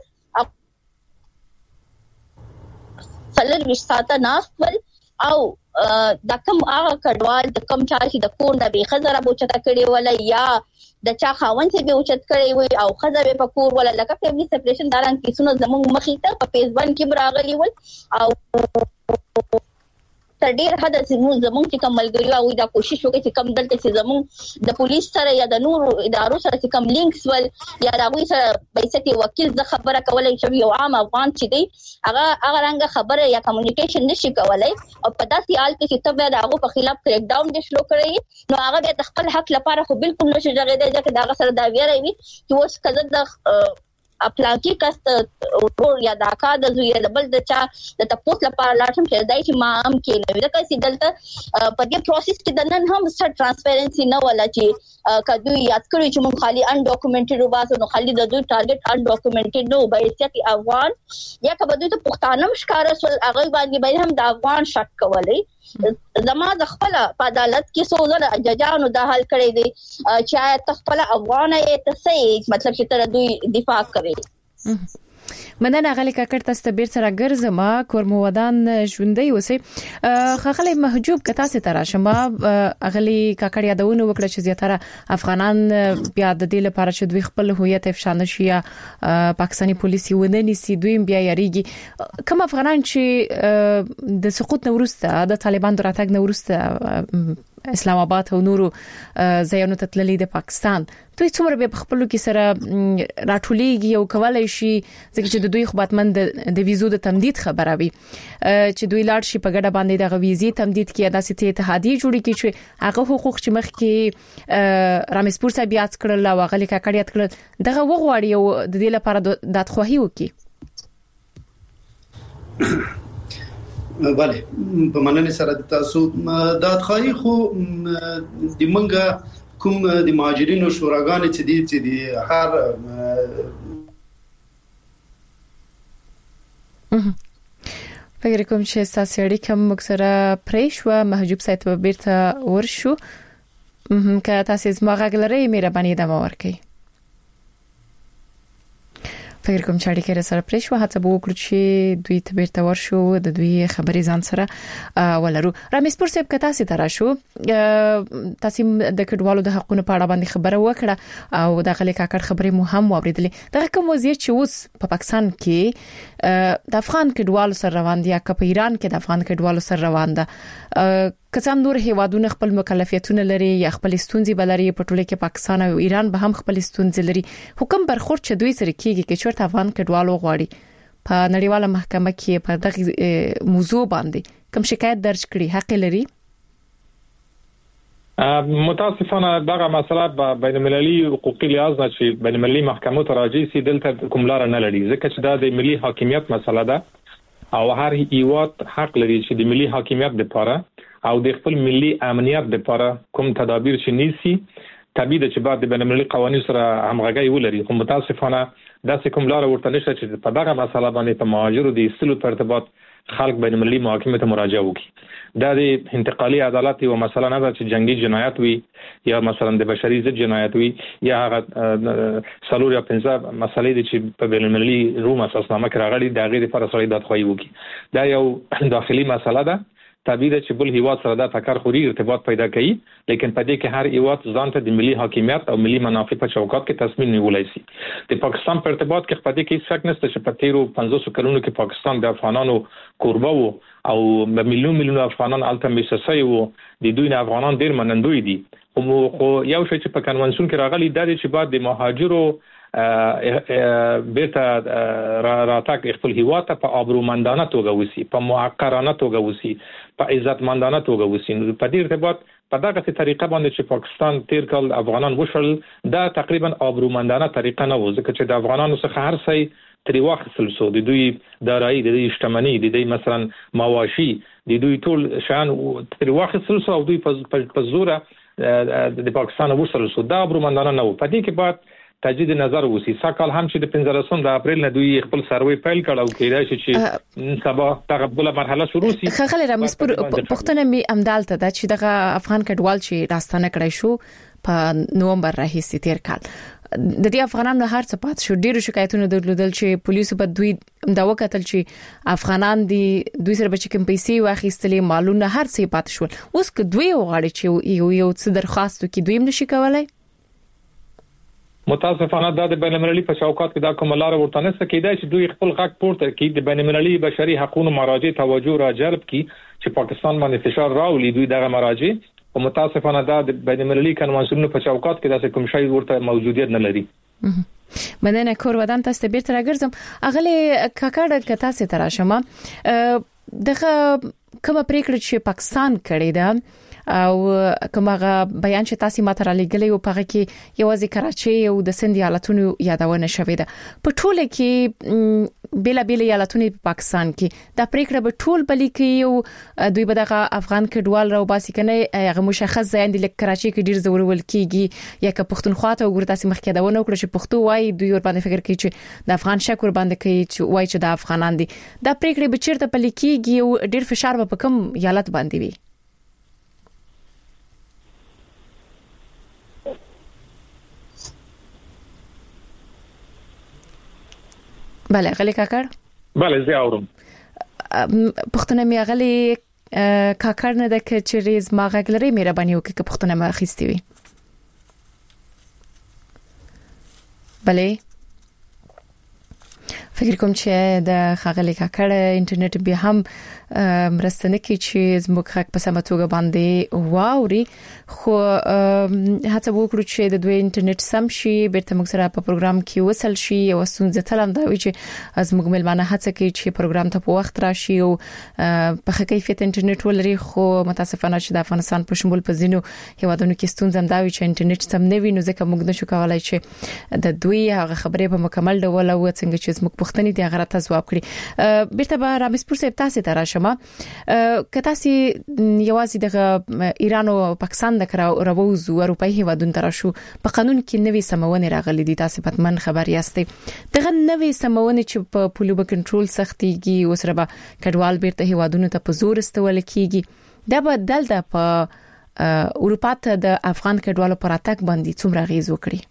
S4: فلر وشتاته ناستول او د کوم هغه کډوال د کوم چا چې د کور د به خزر ابو چتا کړي ولا یا د چا خاوند چې به اوچت کړي وي او خزه به پکور ولا لکه فیملی سپریشن داران کیسونه زموږ مخې ته په پیسبان کې براغلي ول او تر ډیر حد زموږ زموږ چې کوم ملګری او دا کوشش وکړي چې کوم دلته چې زموږ د پولیس سره یا د نور ادارو سره چې کوم لینکس ول یا دا غوي سره بیسټي وکیل ز خبره کولای شي یو عام افغان چې دی هغه هغه رنګ خبره یا کمیونیکیشن نشي کولای او په داسې حال کې چې تبه دغه په خلاف کریک ډاون د شلو کړی نو هغه د خپل حق لپاره خو بالکل نشي جګړه چې دا سره دا ویری وي چې اوس کزه د اپلاکی کاست ور یا دا کا د زوی د بل د چا د تپوس لپاره لاټم چې دای چې ما هم کې نه دا چې دلته په دې پروسس کې د نن هم ستر ترانسپیرنسي نه ولا چې کدو یاد کړی چې مون خالي ان ډاکومنټډ وباسو نو خالي د دوی ټارګټ ان ډاکومنټډ نو بایستی افغان یا کبه دوی ته پښتانه مشکاره سول هغه باندې به هم د افغان شک کولای زما د خپل په عدالت کې سوزل ججانو د حل کړی دی چې تخپل افغان یې ته صحیح مطلب چې تر دوی دفاع کوي
S3: مننه غلي کاکړ تاسو ته بیر سره ګرځم کورمو ودان ژوندۍ وسی خغلی محجوب کتا سي تراشم غلي کاکړ یادونه وکړه چې زیاتره افغانان بیا د دې لپاره چې دوی خپل هویت افشان شي پاکستاني پولیس ونه نيسي دوی بیا یریږي کوم افغانان چې د سقوط نورسته د طالبان دراتګ نورسته اسلام آباد او نورو ځایونو ته تللي د پاکستان دوی څومره به خپل کې سره راټولېږي او کولای شي ځکه چې د دوی خدمتمند د ویزو د تمدید خبره وي چې دوی لاړ شي په ګډه باندې د ویزې تمدید کې داسې اتحادیه جوړی کی چې هغه حقوق چې مخ کې رامسپور صاحب یاد کړل او غلي کاکړ یاد کړل دغه وغواړي او د دې لپاره دادخواهی وکړي
S5: بله په مننه سره تاسو دادخواهی خو د منګه کوم د مهاجرینو شوراګانې چې دي چې دي هر
S3: فکر کوم چې تاسو اړیکه موږ سره پریښو محجوب سایت به بیرته ورشو که تاسو زما غږلري مهرباني د ما ورکي فکر کوم چې اړیکه سره پریښو هڅه به وکړو چې دوی ته بیرته ورشو د دوی خبرې ځان سره ولرو رامسپور صاحب کتا سي ترا شو تاسو د کډوالو د حقونو په اړه باندې خبره وکړه او د غلي کاکړ خبرې مو هم واوریدلې دغه کوم وضعیت چې اوس په پاکستان کې د افغان کډوالو سره روان دي یا په ایران کې د افغان کډوالو سره روان ده کڅام نور هیوادونه خپل مکلفیتونه لري یا خپل ستونزې بلري په ټوله کې پاکستان او ایران به هم خپل ستونزې لري حکم برخورد چې دوی سره کیږي چې چورت افغان کډوالو غواړي په نړیواله محکمه کې په دغه موضوع باندې کوم شکایت درج کړي حق لري
S6: متاسفانه دغه مسله بین المللي حقوقي لحاظ نه چې بین المللي محکمو ته راځي سي دلته کوم لار نه لري ځکه چې دا د ملي حاکمیت مسله ده او هر هیواد حق لري چې د ملي حاکمیت لپاره او د خپل ملي امنیت لپاره کوم تدابیر چې نیسي طبيعي ده چې بعد د بین المللي قوانینو سره همغږي ولري خو متاسفانه داسې کوم لار ورته نشته چې په دغه مسله باندې په مهاجرو د استلو په ارتباط خلک بین المللي محکمې ته مراجعه وکړي دا د انتقالي عدالت یو مسله نه ده چې جنگي جنایت وي یا مثلا د بشري ضد جنایت وي یا هغه سلور یا پنځه مسلې دي چې په بین المللي روم اساسنامه کې راغلي د غیر پر سړی دادخواهی وکړي دا یو داخلي مسله ده طبيعي ده چې بل هیواد سره د تکر خوري ارتباط پیدا کوي لیکن په دې کې هر هیواد ځان ته د ملي حاکمیت او ملي منافع په چوکاټ کې تصمیم نیولای شي د پاکستان په ارتباط کې په دې کې شک نشته چې په تیرو پنځوس کلونو کې پاکستان د افغانانو کوربه وو او میلیون میلیون افغانان الته میسسي وو د دوی نه افغانان ډیر منندوی دي خو یو شی چې په کنونسیون کې راغلي د دې چې بعد د مهاجرو بیرته راتګ خپل هیواد ته په ابرومندانه توګه وسی په موقرانه توګه وسی په عزتمندانه توګه وسی په دې ارتباط په دغه طریقه باندې چې پاکستان تیر کال افغانان وشل دا تقریبا ابرومندانه طریقه نه و ځکه چې د افغانانو څخه هر څه تری واخصل سو د دوی دارایی د دوی اجتماعي د دوی مثلا مواشي د دوی ټول شان تری واخصل سو او دوی په زوره د پاکستان وشل سو دا ابرومندانه نه و په دې کې بعد تجدید نظر وسی ساکال هم چې د پنځلسم د اپریل نه دوی خپل سروي پیل کړ او کېدای شي چې سبا تقبل مرحله شروع شي
S3: خغل رامسپور پښتنه می امدالته د چې دغه افغان کډوال چې راستانه کړی شو په نومبر راهیسې تیر کال د دې افغانانو هر څه پات شو ډیرو شکایتونو درلودل چې پولیسو په دوی دا وکتل چې افغانان دي دوی سره بچی کوم پیسې واخیستلې مالونه هر څه پات شو اوس که دوی وغواړي چې یو یو څه درخواست وکړي دوی هم نشي کولای
S6: متاسفانه د بینالمللي په چوکاټ کې دا کوم لار ورته نشته کېدای چې دوی خپل حق پورته کړي د بینالمللي بشري حقوقو مراجع توجه را جلب کړي چې پاکستان باندې فشار راولي دوی دغه مراجع او متاسفانه د بینالمللي قانونونو په چوکاټ کې داسې کوم شی ورته موجودیت نه لري.
S3: مننه کور ودان تاسو بیرته راګرځم اغلی کاکړ کتا سي تراشمه دغه کومه پریکړه چې پاکستان کړې ده او کومه بیان چې تاسو ماته را لګلې او په کې یوازې کراچي او د سند ایالتونو یادونه شوې ده په ټوله کې بلا بلا ایالتونو په پاکستان کې دا پریکړه به ټول بلی کې او دوی به دغه افغان کډوال راو باسي کنه هغه مشخص ځای دی لکه کراچي کې ډیر زورول کیږي یا که پښتونخوا ته وګورئ تاسو مخکې دا ونه وکړو چې پښتو وای دوی ور باندې فکر کوي چې د افغان شک ور باندې کوي چې وای چې د افغانان دي دا پریکړه به چیرته بلی کېږي او ډیر فشار به په کوم ایالت باندې وي. بله غلی کاکړ
S6: بله زه اورم
S3: پښتنه می غلی کاکړ نه د کچریز ما غلري مهرباني وکړه چې پښتنه ما اخیستي وي. بله فکر کوم چې د خغلی کاکړ انټرنیټ به هم مرستنه کې چې زموږ حق په سمه توګه باندې واوري خو هڅه وکړو چې د دوی انټرنیټ سم شي بیرته موږ سره په پروګرام کې وصل شي او ستونزه تلم دا وی چې از موږ ملمانه هڅه کوي چې پروګرام ته په وخت راشي او په ښه کیفیت انټرنیټ ولري خو متاسفانه چې د افغانستان په شمول په ځینو هیوادونو کې ستونزه دا وی چې انټرنیټ سم نه وي نو ځکه موږ نشو کولای چې د دوی هغه خبرې په مکمل ډول او څنګه چې زموږ پښتني دی هغه ته ځواب کړي. بیرته به رامسپور صاحب تاسو ته شما کته سي یوازې د ایران او پاکستان د راووز او اروپאי هیوادونو تر شو په قانون کې نوې سمونه راغلي دي تاسو پتمن خبر یاستئ دغه نوې سمونه چې په پولیو کنټرول سختيږي او سره به کډوال بیرته هیوادونو ته په زور استول کیږي دا به دلته په اروپا ته د افغان کډوالو پر اتاک باندې څومره غیز وکړي.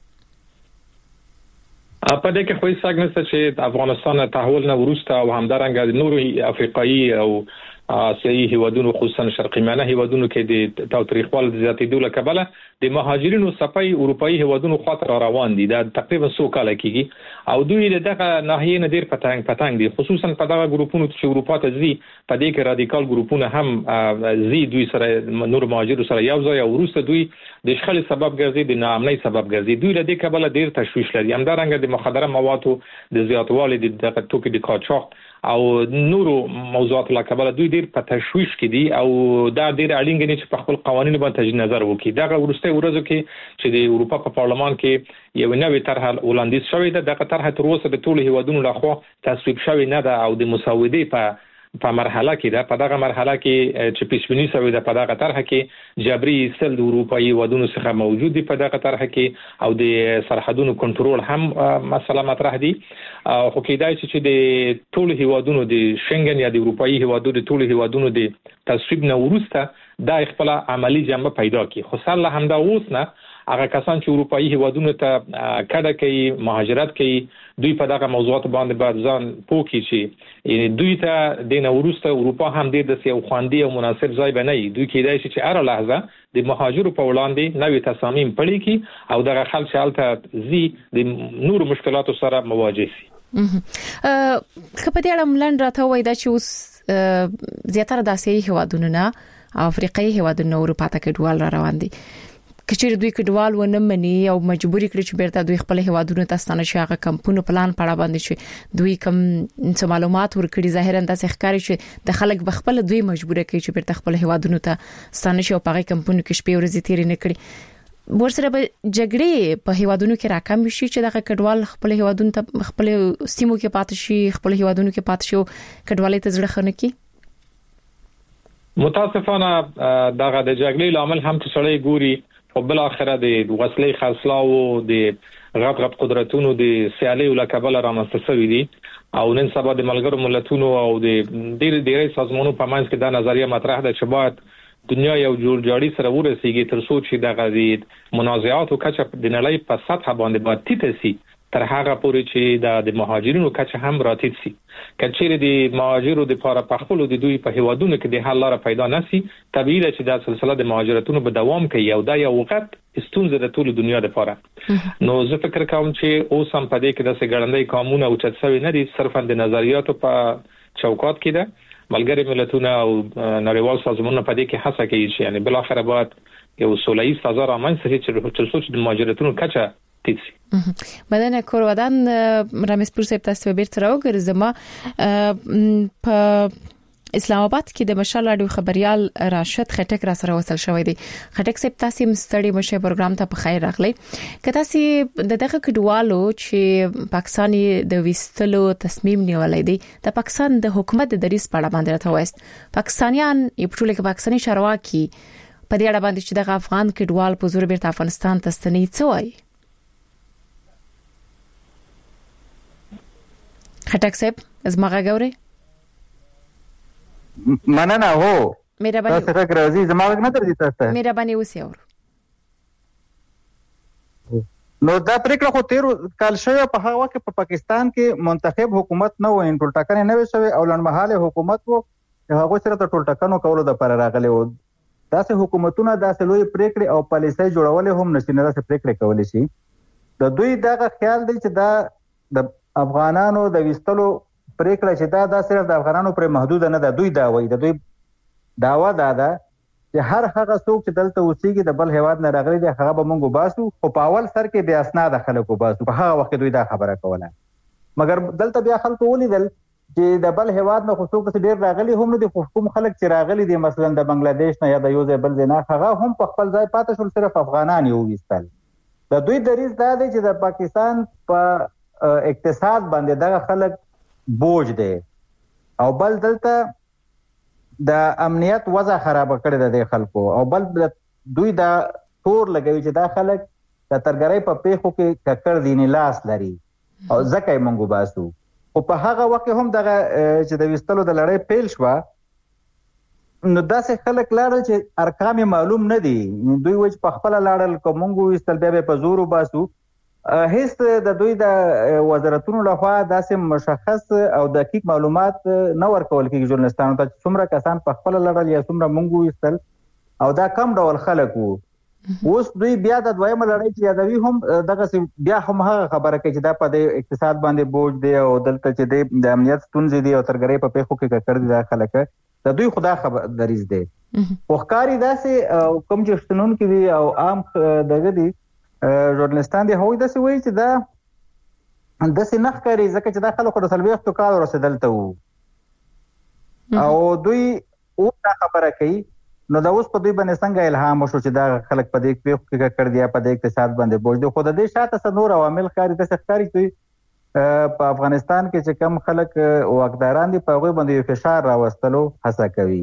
S6: په دې کې خو هیڅ څنګه چې افغانستان تحول نه ورسته او همدارنګه د نورو افریقایي او آسیایي هیوادونو خصوصا شرقي میانه هیوادونو کې د تاوتریخوالي زیاتېدو له کبله د مهاجرینو صفای اروپאי هیوادونو خاطر روان دي دا تقریبا څو کال کېږي او دوی دغه ناحیه نه ډیر پتنګ پتنګ دي خصوصا په دغه ګروپونو چې اروپا ته ځي په دې کې رادیکال ګروپونه هم ځي دوی سره نور مهاجرو سره یو ځای او ورسته دوی د شخړې سبب ګرځي د ناامنۍ سبب ګرځي دوی له دې کبله ډیر تشویش لري همدارنګه د مخدره موادو د زیاتوالي د دغه توکي د قاچاق او نورو موضوعات لا کبله دوی ډیر په تشویش کې دي او دا ډیر اړین دي چې په خپل قوانینو باندې تجدید نظر وکړي دا ورسته ورځو کې چې د اروپا په پارلمان کې یو نوې طرح وړاندیز شوې ده دغه طرح تر اوسه د ټولو هیوادونو لخوا تصویب شوې نه ده او د مساودې په په مرحله کې ده په دغه مرحله کې چې پیشبینی شوې ده په دغه طرح کې جبري سل د اروپאי ودونو څخه موجود دي په دغه طرح کې او د سرحدونو کنټرول هم مسله مطرح دي خو کېدای شي چې د ټولو هیوادونو د شنګن یا د اروپאי هیوادونو د ټولو هیوادونو د تصویب نه ورسته دا خپل عملی جنبه پیدا کړي خو سره هم دا اوس نه هغه کسان چې اروپאי هیوادونو ته کډه کوي مهاجرت کوي دوی په دغه موضوعات باندې باید ځان پوکي چې یعنی دوی ته د نورسته اروپا هم د سیو خواندي او مناسب ځای بنئ دوی کېدای شي چې هر لحظه د مهاجرو په وړاندې نوې تصامیم پلي کی او دغه خلک حالت زی د نور مشکلاتو سره مواجه شي.
S3: خپل دې اړه ملند راته وای دا چې اوس زیاتره د اسیایي هیوادونو نه افریقایي هیوادونو اروپا ته کډوال را روان دي کچېر دوی کډوال ونه مني او مجبوري کړی چې بیرته دوی خپل هیوادونو ته ستنه شي هغه کمپونو پلان پړه باندې چې دوی کم معلومات ورکړي ظاهرا د ښکاری چې د خلک بخپل دوی مجبور کوي چې بیرته خپل هیوادونو ته ستنه شي او په هغه کمپونو کې شپې ورځې تیرې نه کړي ورسره به جګړې په هیوادونو کې راکم شي چې د کډوال خپل هیوادونو ته خپل سیمو کې پاتې شي خپل هیوادونو کې پاتې شي کډوالۍ ته ځړه خنه کی
S6: متاسفانه دغه د جګړې لامل هم چې سړی ګوري او بل اخره د وسلې خرڅلاو د غټ غټ قدرتونو د سیالي او لکبل رامنځته شوې دي او نن سبا د ملګرو ملتونو او د ډېر ډېر سازمانونو په منځ کې دا نظریه مطرح ده چې باید دنیا یو جوړ جاړي سره ورسیږي تر څو چې دغه د منازعات او کچه د نړۍ په سطح باندې باید ټیټه شي تر هغه پورې چې د مهاجرینو کچه هم راتید سي. کچېره د مهاجرو د لپاره په خپل د دوی په هیوادونو کې د حل لاره پیدا نشي، طبیعي ده چې دا سلسله د مهاجرتونو به دوام کوي او دا یو وخت ستونزه د ټول دنیا لپاره. نو زه فکر کوم چې اوس هم په دې کې د سګړندۍ قانون او چتسوي نه دي، صرفا د نظریاتو په چوکاټ کې ده. ملګری ملتونه او نړیوال سازمانونه په دې کې هڅه کوي چې یعنی بل اخر بعد یو سوله‌ای فضا رامنځته شي چې تر څو چې د مهاجرتونو کچه تیز شي.
S3: بدن کورودان رمیز پور صاحب تاسو به تر وګرځم په اسلام آباد کې د مشال اډو خبريال راشد خټک را سره وصل شوی دی. خټک صاحب تاسو مستړي مشه پروګرام ته په خیر راغلی. که تاسو د دغه کډوالو چې پاکستاني د وستلو تصمیم نیولای دی د پاکستان د حکومت د دریس په اړه باندې راته وایست، پاکستانیان یو ټول کې پاکستاني چارواکي په دې اړه باندې چې د افغان کډوال په زور بیرته افغانستان ته ستنې څه وایي؟ خټک صاحب زما غاوري
S7: مننه. هو
S3: مهرباني
S7: تاسو راځي زما غږ نه درځي تاسو
S3: مهرباني وسی اور.
S7: نو دا پریکړه خو تیر کال شوی په هغه وخت په پاکستان کې منتخب حکومت نه و، ان ټول ټاکنې نه وشوي او لنډمهاله حکومت وو، هغه سره ټول ټاکنو کولو د پر راغلي وو. داسې حکومتونه داسې لوی پریکړې او پالیسۍ جوړولې هم نشي، نه داسې پریکړې کولې شي. د دوی دغه خیال دی چې دا د افغانانو د وستلو پریکړه چې دا د صرف د افغانانو پر محدود نه ده. دوی دا وایي، د دوی داوا دا ده چې هر هغه څوک چې دلته اوسېږي د بل هیواد نه راغلي دی هغه به موږ وباسو، خو په اول سر کې بیا اسناد خلک وباسو. په هغه وخت دوی دا خبره کوله، مګر دلته بیا خلکو ولیدل چې د بل هیواد نه خو څوک ډېر راغلي هم نه دي، خو کوم خلک چې راغلي دي مثلا د بنگلاديش نه یا د یو ځای بل ځای نه هغه هم په خپل ځای پاتې شول، صرف افغانان یې وویستل. د دوی دریځ دا دی چې د پاکستان په اقتصاد باندې دغه خلک بوج دی او بل دلته د امنیت وضع خراب کړی دی د خلکو، او بل دوی دا تور لګوي چې دا خلک د ترګرۍ په پیښو کې ککړ دیني لاس لري او ځکه یې موږ وباسو. او په هغه وخت هم دغه چې د وستلو د لړۍ پیل شوه نو داسې خلک لاړل چې ارقام معلوم نه دي. دوی وایي چې په خپله لاړل که موږ وویستل بیا به په زور وباسو. هیڅ د دوی د وزارتونو لخوا داسې مشخص او دقیق معلومات نه ورکول کېږي ژورنالستانو ته چې څومره کسان په خپله لړل یا څومره موږ وویستل او دا کم ډول خلک وو. اوس دوی بیا د دویمه لړۍ چې یادوي هم دغسې بیا هم هغه خبره کوي چې دا په د اقتصاد باندې بوج دی او دلته چې دی د امنیت ستونزې دي او ترګرۍ په پیښو کې ککړ دي دا خلک. د دوی خو دا خبر دریځ دی. خو ښکاري داسې کوم چې شتونونکي دي او عام دغه دي ژورنالستان دي هغوی داسې وایي چې دا داسې نه ښکاري ځکه چې دا خلک خو د څلوېښتو کالو رسېدلته وو او دوی اوس دا خبره کوي. نو دا اوس په دوی باندې څنګه الهام وشو چې دا خلک په دې پیښو کې ککړ دي یا په دې اقتصاد باندې بوج دي. خو د دې شاته څه نور عوامل ښکاري، داسې ښکاري چې په افغانستان کې چې کم خلک واکداران دي په هغوی باندې یو فشار راوستلو هڅه کوي.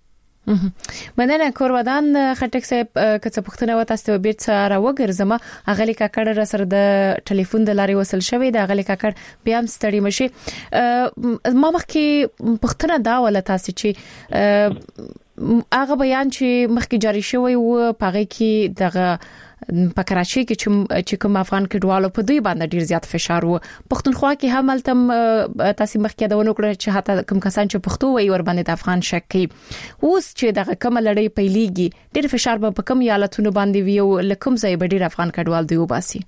S3: مننه کورودان خټک صاحب. که څه پوښتنه و تاسو به بیرته راوګرځم. اغلی کاکړ را سره د ټلیفون د لارې وصل شوی د اغلی کاکړ بیا هم ستړي مشي. ما مخکې پوښتنه دا ولا تاسو چې هغه بیان چې مخکې جاری شوی و پاره کې دغه په کراچۍ کې چې کوم افغان کډوالو په دوی باندې ډیر زیات فشار وو. پښتونخوا کې هم التم تاسو مخکې دا ونه کړ چې حتی کوم کسان چې پښتو وایي ور باندې د افغان شک کوي. اوس چې دغه کوم لړۍ پیلېږي ډیر فشار به په کوم یالتونو باندې وي او لکم ځای به ډیر افغان کډوال دی وباسي.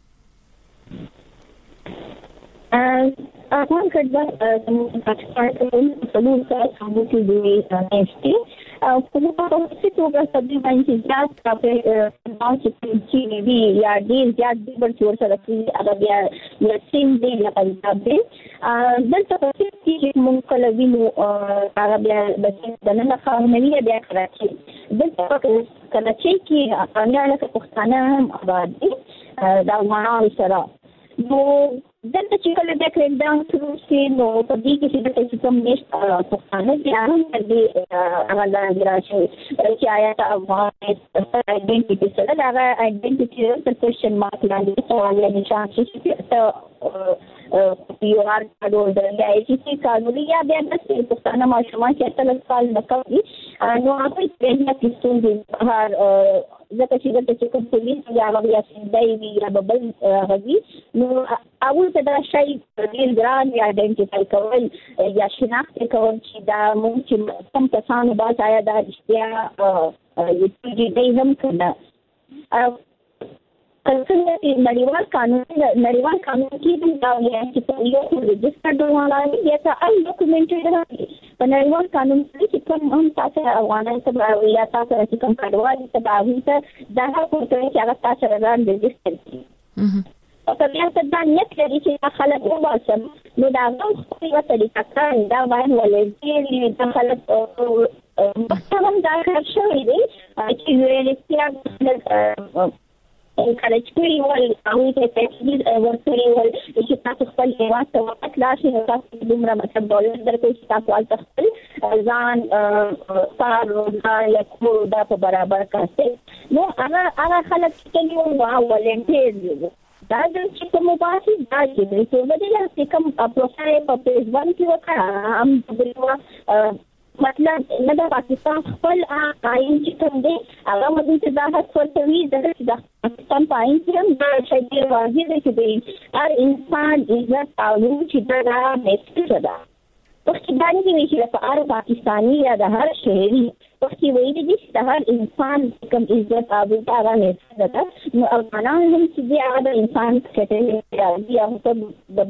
S8: افغان کډوال د پاکستان په څلور کال کې دوی نشته او په هغه وخت کې توګه سبي باندې زیات کافي ناو چې وی یا ډیر زیات دی ورته ورسره کې هغه بیا د سیم دی یا پنځاب دی دلته په کې مونږ کله وینو هغه بیا د نن خاورنوي بیا کراچي دلته کراچي کې افغانان له پښتانه هم آباد دي دا افغانان سره. نو دلته چې کله د کریک ډاون شروع شي نو په دې کې چې د کوم نشته پښتانه بیا هم د هغه د راشي چې آیا افغان ایډنټیټي سره دا ایډنټیټي د کوېشن مارک لاندې سوال نشان چې ته یو هر کډول د ای سی سی قانوني یا بیا د پښتانه ماشومان چې تل کال نه کوي نو هغه د کیسون د هر ځکه چې د کوم پولیس یا هغه سندای وی یا بل غوي نو اول ته دا شی ډیر ګران یا آئیډنټیفای کول یا شناخت کول چې دا مونږ چې کوم کسانو باز آیا دا اشتیا یو دې هم کنه څنګه چې نړیوال قانون نړیوال قانون کې دا وایي چې یو رجسټرډ ډرون یا تا ال ډاکومنټډ راځي په نړیوال قانون کې چې کوم هم تاسو افغانان ته یا تاسو چې کوم کډوال ته باندې ته دا هغه کوي چې هغه تاسو راځي رجسټر کړي او کله چې دا نیت لري چې خلک وواسم نو دا غو خو طریقه کار دا باید ولې چې دا خلک مستقیم دا کار شوی دی چې ریلیټیا encourage کړي ول او ته تفصیل ورکړي ول چې تاسو خپل هیواد ته وخت لاشي نو تاسو دومره مطلب ډالر درکوي چې تاسو خپل ځان کار روزګار یا کور دا په برابر کړئ نو هغه هغه خلک چې یو ولنټیر دا چې کوم باسي دا چې څه بدل چې کوم پروسه په پیج باندې کې وکړه هم د مطلب نه د پاکستان خپل آئین چې کوم دی هغه مدې چې دا خپل توی د پاکستان پاین چې هم دا شی دی واضح دی چې هر انسان عزت او چې دا مستر ده وخت باندې وی چې په هر پاکستانی یا د هر شهري وخت وی دي چې د هر انسان کوم عزت او دا مستر ده نو افغانان هم چې دی هغه انسان کته دی هغه د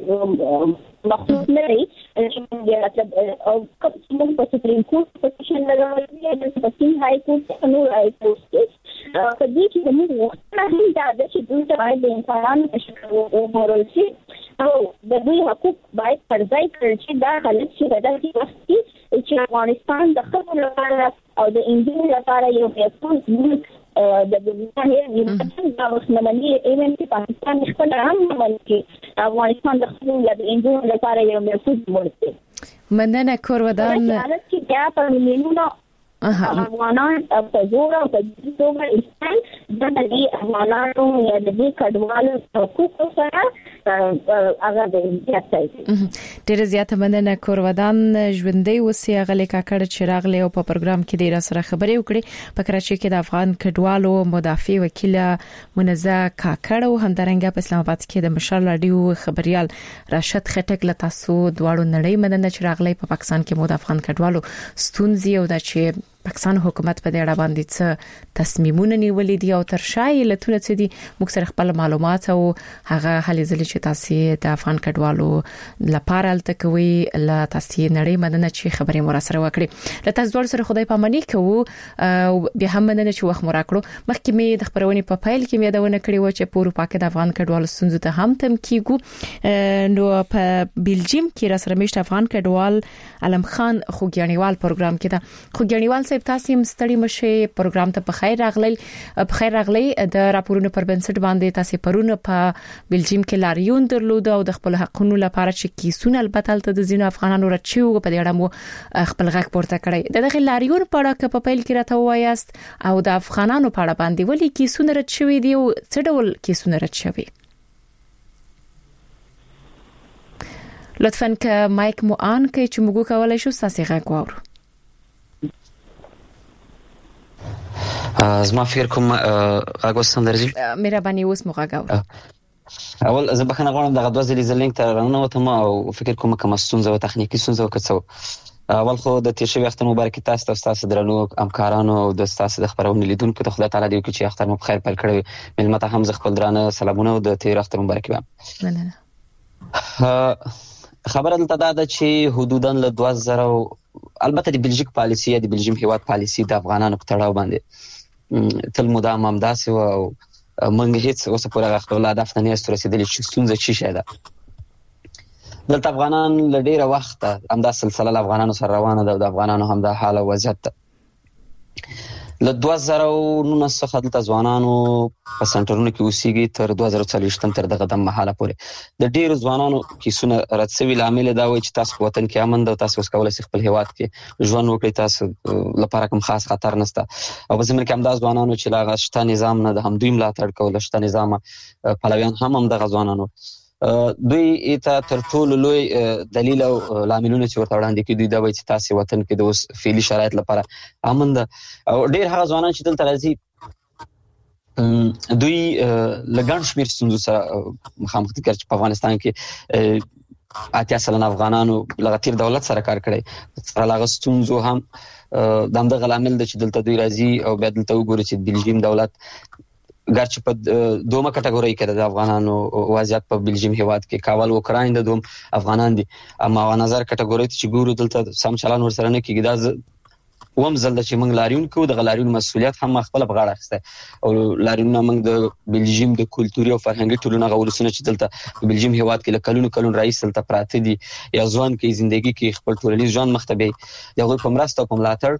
S8: بل مخصوص نه لري چې مطلب او کوم په سپریم کورټ پوزیشن لري د سپریم های کورټ نو های کورټ کدي چې موږ وخت نه دا چې دوی ته باید د انسانانو په شکل وګورل شي او د دوی حقوق باید پرځای کړل شي دا خلک چې د دې وخت چې افغانستان د خلکو لپاره او د انجینر لپاره یو پیاوړی ملک د دنیا هیڅ د اوسمنلي ایونت په پاکستان خپل هم ملک افغانستان د خلکو د انجینر لپاره یو پیاوړی ملک دی
S3: مننه کورودان
S8: چې بیا په مليونو افغانان په زور او په توګه استان د دې افغانانو یا د دې کډوالو حقوقو سره هغه د زیاتای
S3: ډېر زیات مننه کورودان ژوندۍ وسی غلې کاکړ چې راغلی او په پروګرام کې ډیر سره خبرې وکړي په کراچۍ کې د افغان کډوالو مدافع وکیل منزه کاکړ او همدارنګه په اسلام آباد کې د مشال رادیو خبريال راشد خټک له تاسو دواړو نړۍ مننه چې راغلی په پاکستان کې مو د افغان کډوالو ستونزې او د چې پاکستان حکومت په دې اړه باندې څه تصمیمونه نیولې دي او تر شای لتون څه دي موږ سره خپل معلومات او هغه هلي ځلې چې تاسو د افغان کډوالو لپاره الته کوي لا تاسو نړۍ مدنه چې خبرې مو سره وکړي له تاسو ډول سره خدای پامني کوو او به هم مدنه چې وخت مو راکړو مخکې مې د خبرونې په پایل کې مې داونه کړی و چې په اروپا کې د افغان کډوالو ستونزو ته هم تم کیږي نو په بلجیم کې را سره مشت افغان کډوال علم خان خوګیانیوال پروګرام کې دا خوګیانیوال تاسو هم ستړي مشه پروګرام ته په خیر راغلی په خیر راغلی د راپورونو پر بنسټ باندې تاسو پرونه په بلجیم کې لاریون درلود او د خپل حقوقو لپاره چې کیسونه البته د زینو افغانانو رچیو په دې اړه مو خپل غږ پورته کړی د دغه لاریون په اړه په پیل کې راته وایاست او د افغانانو په اړه باندې ولې کیسونه رچوي دي او څه ډول کیسونه رچوي لطفاً که مایک مو آن کې چې موږ کولای شو تاسو غږ واورو
S9: زما فکر کوم هغه سم درځي
S3: مهرباني اوس مغاګاو
S9: اول زه بخنه غواړم دغه دوه ځلې زلینک ته رانوتم او فکر کوم کوم ستونزه او تخنیکی ستونزه وکړو اول خو د تیر شوی وخت مبارک تاسو ته تاسو درنو همکارانو او د تاسو د خبرونې لیدونکو ته خدای تعالی دې وکړي چې اختر مو بخیر پیل کړی ملمت هم ز خپل درانه سلامونه او د تیر اختر مبارک ویم مننه خبره دلته دا چې حدوداً له دوه زره البته د بلژیک پالیسی یا د بلجیم هیواد پالیسی د افغانانو په تړاو باندې تل مدام هم داسې او موږ هیڅ اوس پورې خپل هدف ته نه رسیدلی چې ستونزه چی شه ده دلته افغانان له ډیره وخت همدا سلسله افغانانو سره روانه ده د افغانانو هم د حال او وضعیت ده له دوه زره نولس څخه دلته ځوانانو په سنټرونو کې اوسېږي تر دوه زره څلوېښت تر دغه د مهاله پورې د ډیرو ځوانانو کیسونه رد شوي لامل دا وایي چې تاسو په وطن کې امن ده تاسو اوس کولای شئ خپل هیواد کې ژوند وکړئ تاسو لپاره کوم خاص خطر نشته او په زموږ کې هم دا ځوانانو چې لا غشته نظام نه د هم دوی ملاتړ کول شته نظام پلویان هم هم دغه ځوانانو دوی ته تر ټولو لوی دلیل او لاملونه چې ورته وړاندې کړي دا وایي چې تاسو وطن کې د اوس فعلی شرایط لپاره امن ده او ډیر هغه ځوانان چې دلته راځي دوی لګان شمیر ستونزو سره مخامخ دي چې په افغانستان کې اتیا سلنه افغانانو لغتیر دولت سره کار کړی سره لاغ ستونزو هم د همدغه عامل د چې دلته دوی راځي او بیا دلته وګوري چې بلجیم دولت ګرچې په دومره کټګوري کې د افغانانو وضعیت په بلجیم هیواد کې کاول اوکراین د دوم افغانان دي اما په نظر کټګوري چې ګورو دلته سم چلان ورسره نه کیږي دا وم زل چې موږ لاریون کو د غلاریون مسولیت هم خپل په غاړه اخسته او لاریون موږ د بلجیم د کلتوري او فرهنګي ټولنه غوړسونه چې دلته بلجیم هیواد کې لکلون کلون رئیس دلته پراته دي یا ځوان کې ژوندۍ کې خپل ټولنیز ژوند مختبه یو په مرسته او په ملاتړ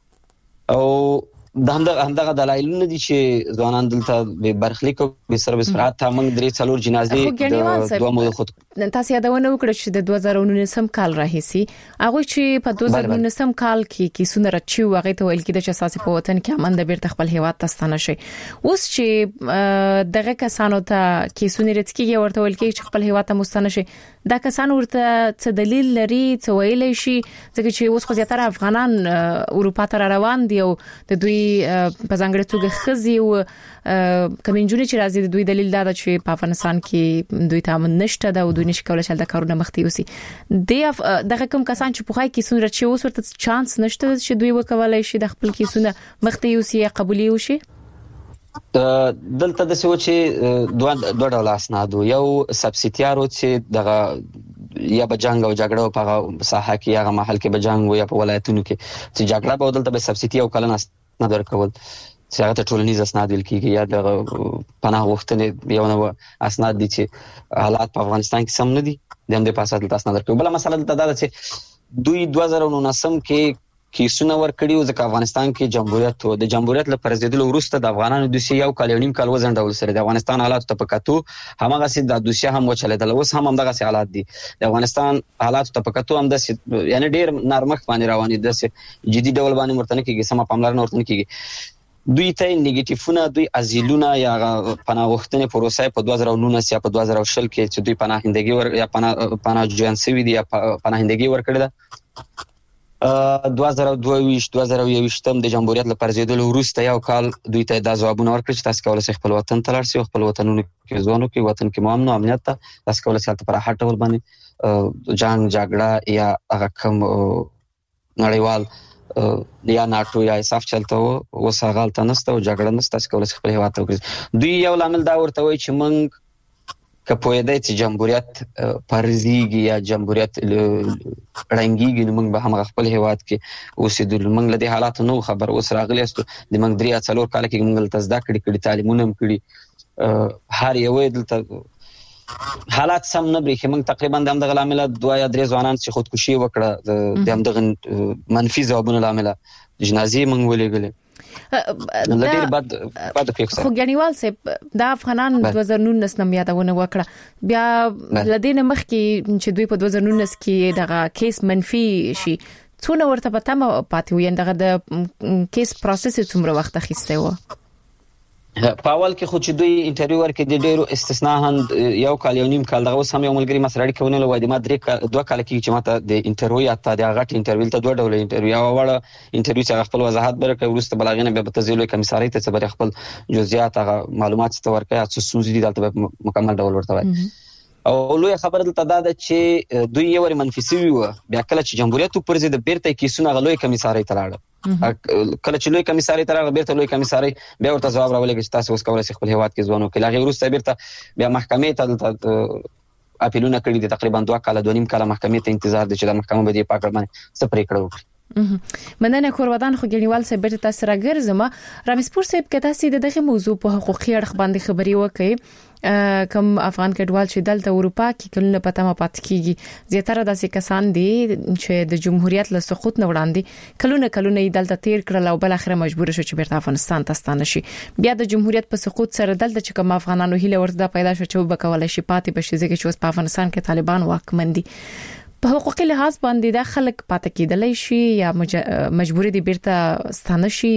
S9: او د همدغه همدغه دلایلونه دي چې ځوانان دلته به برخلیک او به سر به سرعت موږ درې څلور جنازې دوه مو خود
S3: تاسو یادونه وکړه چې د دوه زره نولسم کال راهیسي هغه چې په دوه زره نولسم کال کې کیسونه راچي هغه ته ویل کېده چې اساسي په وطن کې امن د بیرته خپل هیواد ته ستنه شي اوس چې دغه کسانو ته کیسونه راتکیږي ورته ویل کېږي چې خپل هیواد ته مستنه شي دا کسان ورته څه دلیل لري څه ویلي شي ځکه چې اوس خو زیاتره افغانان اروپا ته روان دي او د دوی په ځانګړي توګه خزي او کمنجونی چې راځي د دوی دلیل دا چې په افغانستان کې دوی ته امن نشته دا او دوی نشي کولای چې د کارونه مخته یوسي دغه کوم کسان چې په خای کې سونه چې اوس ورته چانس نشته چې دوی وکولای شي د خپل کیسونه مخته یوسي یا قبولي وشي
S9: دلته د څه چې دوه دوه ډول اسناد یو سبسټیارو چې دغه یا به جنگ او جګړه په ساحه کې یا محل کې به جنگ یا په ولایتونو کې چې جګړه به دلته به سبسټی او کلن اسناد ورکول چې هغه ته ټولنیز اسناد ویل کیږي یا د پناه غوښتنې یو نو اسناد دي چې حالات په افغانستان کې سم نه دي د هم د پاسه د اسناد ورکول بل مسله دلته دا چې دوی دوه زره نولسم کې کیسونه ورکړي او ځکه افغانستان کې جمهوریت او د جمهوریت لپاره پرزیدل وروسته د افغانانو د سی یو کال یو نیم کال وزنډول سره د افغانستان حالات ته پکاتو همغه سي د دوسیه هم وچلیدل اوس هم همدغه سي حالات دي د افغانستان حالات ته پکاتو هم د یعنی ډیر نرمخ باندې رواني د جدي ډول باندې مرتنه کیږي سم پاملرنه ورتنه کیږي دوی ته نیگیټیفونه دوی ازیلونه یا پناه غوښتنې پروسه په دوه زره نولس یا په دوه زره شل کې چې دوی پناهندګي ور یا پناه پناه جوانسوي دي یا پناهندګي ورکړه ده دوه زره دوه ویشت دوه زره یو ویشت د جمهوریت لپاره زیدل وروسته یو کال دوی ته د ځوابونه ورکړي چې تاسو کولای شئ خپل وطن ته لاړ شئ خپل وطنونو کې ځوانو کې وطن کې امن او امنیت ته تاسو کولای شئ په راحت ډول باندې جنگ جګړه یا هغه کوم نړیوال یا ناتو یا صف چلته و وسغال ته نسته او جګړه نسته چې کولای شي خپل هیواد ته وکړي دوی یو لامل دا ورته وایي چې موږ کپویدای چې جمهوریت پرزیږي یا جمهوریت رنګيږي نو موږ به هم خپل هیواد کې اوسېدل موږ له دې حالات نو خبر اوس راغلی است د موږ درې څلور کال کې موږ ته زده کړې کړي تعلیمونه هم کړي هر یو دلته حالات سم نه برېښي موږ تقریبا د همدغه عامل دوه یا درې ځوانان چې خودکشي وکړه د همدغه منفي ځوابونه عامل جنازې موږ ولېګلې لدیر بعد بعد فکر
S3: خو ګنیوال صاحب د افغانان دوه زره نولس نم یادونه وکړه بیا لدین مخ کې چې دوی په دوه زره نولس کې دغه کیس منفي شي څونه ورته پته پاتې وي دغه د کیس پروسس څومره وخت اخیسته و
S9: په اول کې خو چې دوی انټرویو ورکړي د ډیرو استثناء هم یو کال یو نیم کال دغه سم یو ملګری مسرړی کوونه لوي د ما درې دوه کال کې چې ماته د انټرویو اته د غټ انټرویو ته دوه ډول انټرویو او وړ انټرویو چې خپل وضاحت برکه ورسته بلاغینه به په تزیل کمیساري ته صبر خپل جزئیات هغه معلومات ته ورکړي چې سوزي دي دلته مکمل ډول ورته وای او لوی خبر دلته دا چې دوی یو ور منفي سوي و بیا کله چې جمهوریت پر ضد بیرته کیسونه غلوي کمیساري ته لاړ کله چې لوی کمیساري تر هغه بیرته لوی کمیساري بیا ورته جواب راولې چې تاسو اوس کولای شئ خپل هیواد کې ځوانو کې لاغي ورسته بیرته بیا محکمې ته اپیلونه کړی دي تقریبا دوه کال دوه نیم کال محکمې ته انتظار دي چې د محکمې به دې پاکړ باندې څه پریکړه وکړي
S3: مننه کورودان خو ګنیوال صاحب بیرته تاسو راګرځم رامسپور صاحب کې تاسو دغه موضوع په حقوقي اړخ باندې خبري وکړي کوم افغان کډوال چې دلته اروپا کې کله پته ما پات کیږي زیاتره داسې کسان دي چې د جمهوریت له سقوط نه وړاندې کلونه کلونه دلته تیر کړل او بل اخر مجبور شو چې بیرته افغانستان ته ستانه شي بیا د جمهوریت په سقوط سره دلته چې کوم افغانانو هیله ورته پیدا شو چې وبکول شي پاتې بشي ځکه چې اوس په افغانستان کې طالبان واکمن دي په حقوقي لحاظ باندې د خلک پاتې کېدلای شي یا مجبور دي بیرته ستانه شي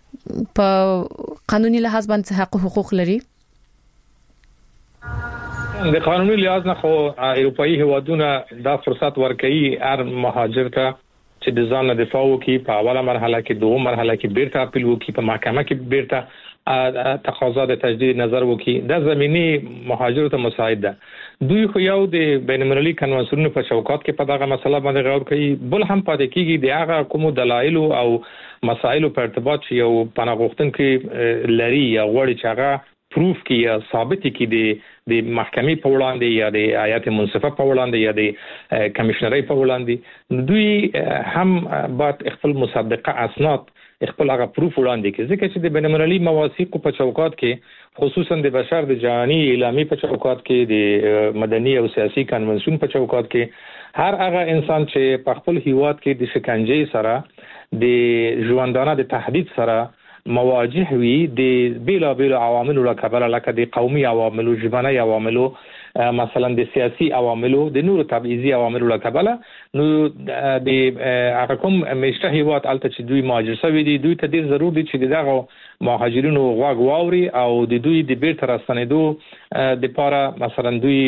S3: په قانوني لحاظ باندې حق حقوق لري
S6: د قانوني لحاظ نه خو اروپאי هوادونه دا فرصت ورکړي هر مهاجر ته چې د ځان دفاع وکړي په اوله مرحله کې دوه مرحله کې بیرته اپیل وکړي په محکمه کې بیرته تقاضا د تجدید نظر وکړي د زمینی مهاجرو ته مساعد ده دوی خو یو د بین المللي کنوانسیونونو په چوکاټ کې په دغه مسله باندې غور کوي بل هم پاتې کیږي د هغه کوم دلایل او مسایل په ارتباط چې یو پناهغوښتن کې لري یا غوړي چې هغه پروف کی یا ثابت کی د د محکمې په وړاندې یا د آیات منصفه په وړاندې یا د کمشنري په وړاندې دوی هم باید خپل مصدقه اسناد خپل هغه پروف وړاندې کوي ځکه چې د بین المللي مواثیق په چوکاټ کې خصوصا د بشر د جهاني اعلامیه په چوکاټ کې د مدني او سیاسي کنونسیون په چوکاټ کې هر هغه انسان چې په خپل هیواد کې د شکنجې سره د ژوندانه د تهدید سره مواجه وي د بیلا بیلا عواملو لکه لکه د قومي عواملو ژبني عواملو مثلا د سیاسي عواملو د نورو تبعیضي عواملو لکه نو د هغه کوم مشته هیواد الته چې دوی مهاجر شوي دي دوی ته ډیر ضروري چې دغه مهاجرینو غوږ واوري او د دوی د بیرته راستنېدو د لپاره مثلا دوی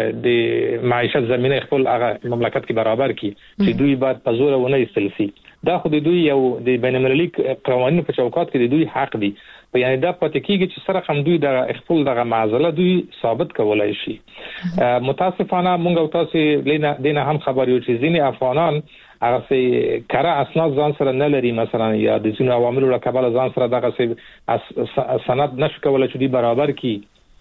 S6: د معیشت زمینه خپل هغه مملکت کې برابر کړي چې دوی باید په زور ونه ایستل شي دا خو د دوی یو د بین المللي قوانینو په چوکاټ کې د دوی حق دی په یعنی دا پاتې کیږي چې سره هم دوی د خپل دغه معضله دوی ثابت کولای شي متاسفانه مونږ او تاسو لینا دینه هم خبر یو چې ځینې افغانان هغه سي کړه اسناد ځان سره نه لري مثلا یا د ځینو عواملو لپاره ځان سره دغه سي سند نشو کولای چې دی برابر کی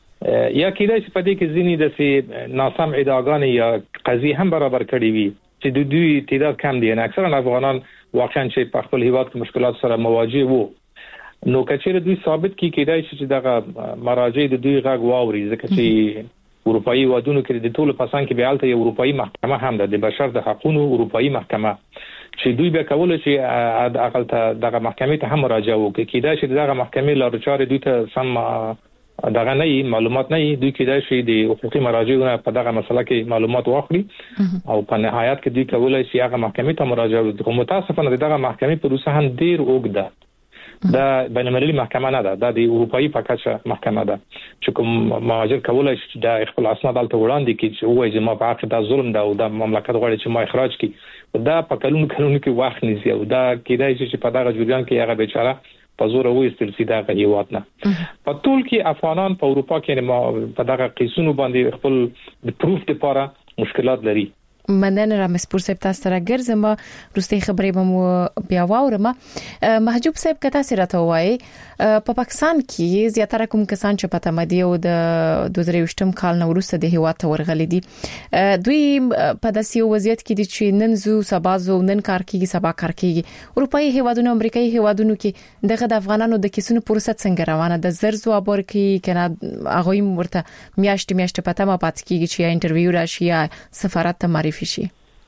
S6: یا کېدای چې په دې کې ځینې د سي ناسم ادعاګان یا قضیه هم برابر کړي وي چې د دوی تعداد کم دي نه اکثرا افغانان واقعا چې په خپل هیواد کې مشکلات سره مواجه وو نو کچېره دوی ثابت کی کېدای چې دغه مراجع د دوی غږ واوري ځکه چې اروپאי وادونو کې د ټولو پسان کې بیالته یو اروپאי محکمه هم ده د بشر د حقوقو اروپאי محکمه چې دوی به کول چې اقل ته دغه محکمې ته هم مراجعه وکړي کېدای چې دغه محکمې لارو چارې دوی ته سم دغه نه معلومات نه دوی کېدای شي د حقوقي مراجعونه په دغه مسله کې معلومات واخلي او په نهایت کې دوی کولای شي هغه محکمې ته مراجعه وکړي متاسفانه دغه محکمې پروسه هم ډیر اوږده دا بین المللي محکمه نه ده دا د اروپאי پکاچه محکمه ده چې کوم مهاجر کولای شي د خپل اسناد الته وړاندې کړي چې وایي چې ما په حق د ظلم ده او د مملکت غواړي چې ما اخراج کړي دا په قانون قانون کې وخت نیسي او دا کېدای شي چې په دغه جریان کې هغه بیچاره په زور وایستل سي دا هیواد نه په ټول کې افغانان په اروپا کې په دغه قیسونو باندې خپل د پروف لپاره مشکلات لري
S3: مننه رامس پور صاحب تاسو سره ګرځم روستي خبرې به مو بیا واورم محجوب صاحب کته سره ته وای په پاکستان کې زیاتره کوم کسان چې پته مدي او د دوه زره یوشتم کال نو وروسته د هیواد ته ورغلي دي دوی په داسې وضعیت کې دي چې نن زو سبا زو نن کار کیږي سبا کار کیږي اروپאי هیوادونو امریکایي هیوادونو کې دغه د افغانانو د کیسونو پروسه څنګه روانه ده زر زو ابور کې کنه هغه مرته میاشت میاشت پته ما پات کیږي چې انټرویو راشي یا سفارت ته معرفي شي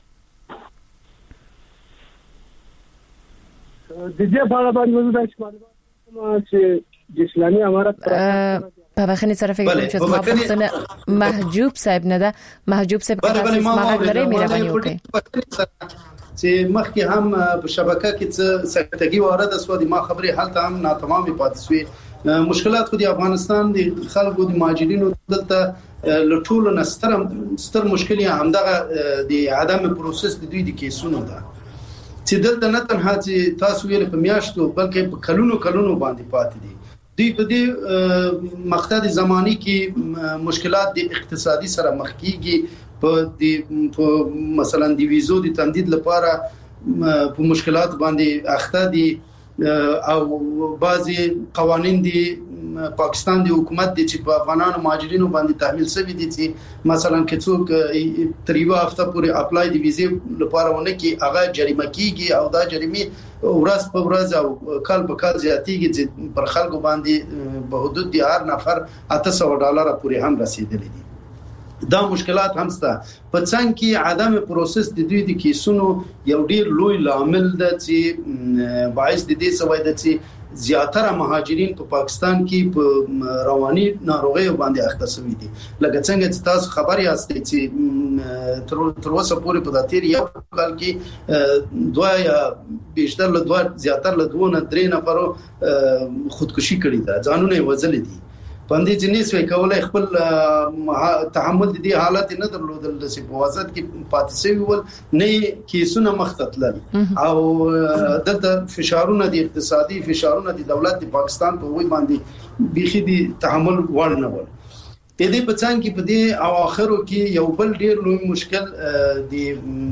S10: د دې په اړه باندې وځو چې چې اسلامي امارت
S3: په بخنه سره فکر کوم چې ما پښتنه محجوب صاحب نه ده محجوب صاحب کله ما غلره مهرباني وکړي
S5: چې مخکې هم په شبکه کې څه سکتګي وارده سو دي ما خبري حالت هم ناتمامه پاتې شوې مشکلات خو د افغانستان د خلکو د مهاجرینو دلته لټول نستر ستر مشکل همدغه د عدم پروسس د دوی د کیسونو ده چې دلته نه تنها چې تاسو ویل په میاشتو بلکې په کلونو کلونو باندې پاتې دي دوی په دې مقطع زماني کې مشکلات د اقتصادي سره مخ کیږي په د مثلا د ویزو د تمدید لپاره په مشکلات باندې اخته دي او بعضي قوانين دي پاکستان دی حکومت د چې په افغانانو مهاجرینو باندې تحمیل شوی دي چې مثلا کې څوک تقریبا هفته پورې اپلای دی ویزې لپاره ونه کې هغه جریمه کیږي او دا جریمه ورځ په ورځ او کال په کال زیاتیږي چې پر خلکو باندې په حدود د هر نفر اته سوه ډالر پورې هم رسیدلي دي دا مشکلات هم ستا په څنګه کې عدم پروسس د دوی د کیسونو یو ډیر لوی لامل ده چې باعث د دې سوي ده چې زیاتره مهاجرین په پاکستان کې په رواني ناروغیو باندې اخته شوي دي لکه څنګه چې تاسو خبر یاست چې تر اوسه پورې په داتیر یو کال کې دوه یا بیشتر له دوه زیاتره له دوه نه درې نفرو خودکشي کړې ده ځانونه وځل دي باندې جنیس وی کولای خپل تحمل دي حالت نه درلودل د سپوازت کې پاتې ول نه کیسونه مختتل او د فشارونه دي اقتصادي فشارونه دي دولت د پاکستان په وای باندې بيخي دي تحمل ور نه ول په دې بچان کې په دې اواخرو کې یو بل ډیر لوی مشکل دی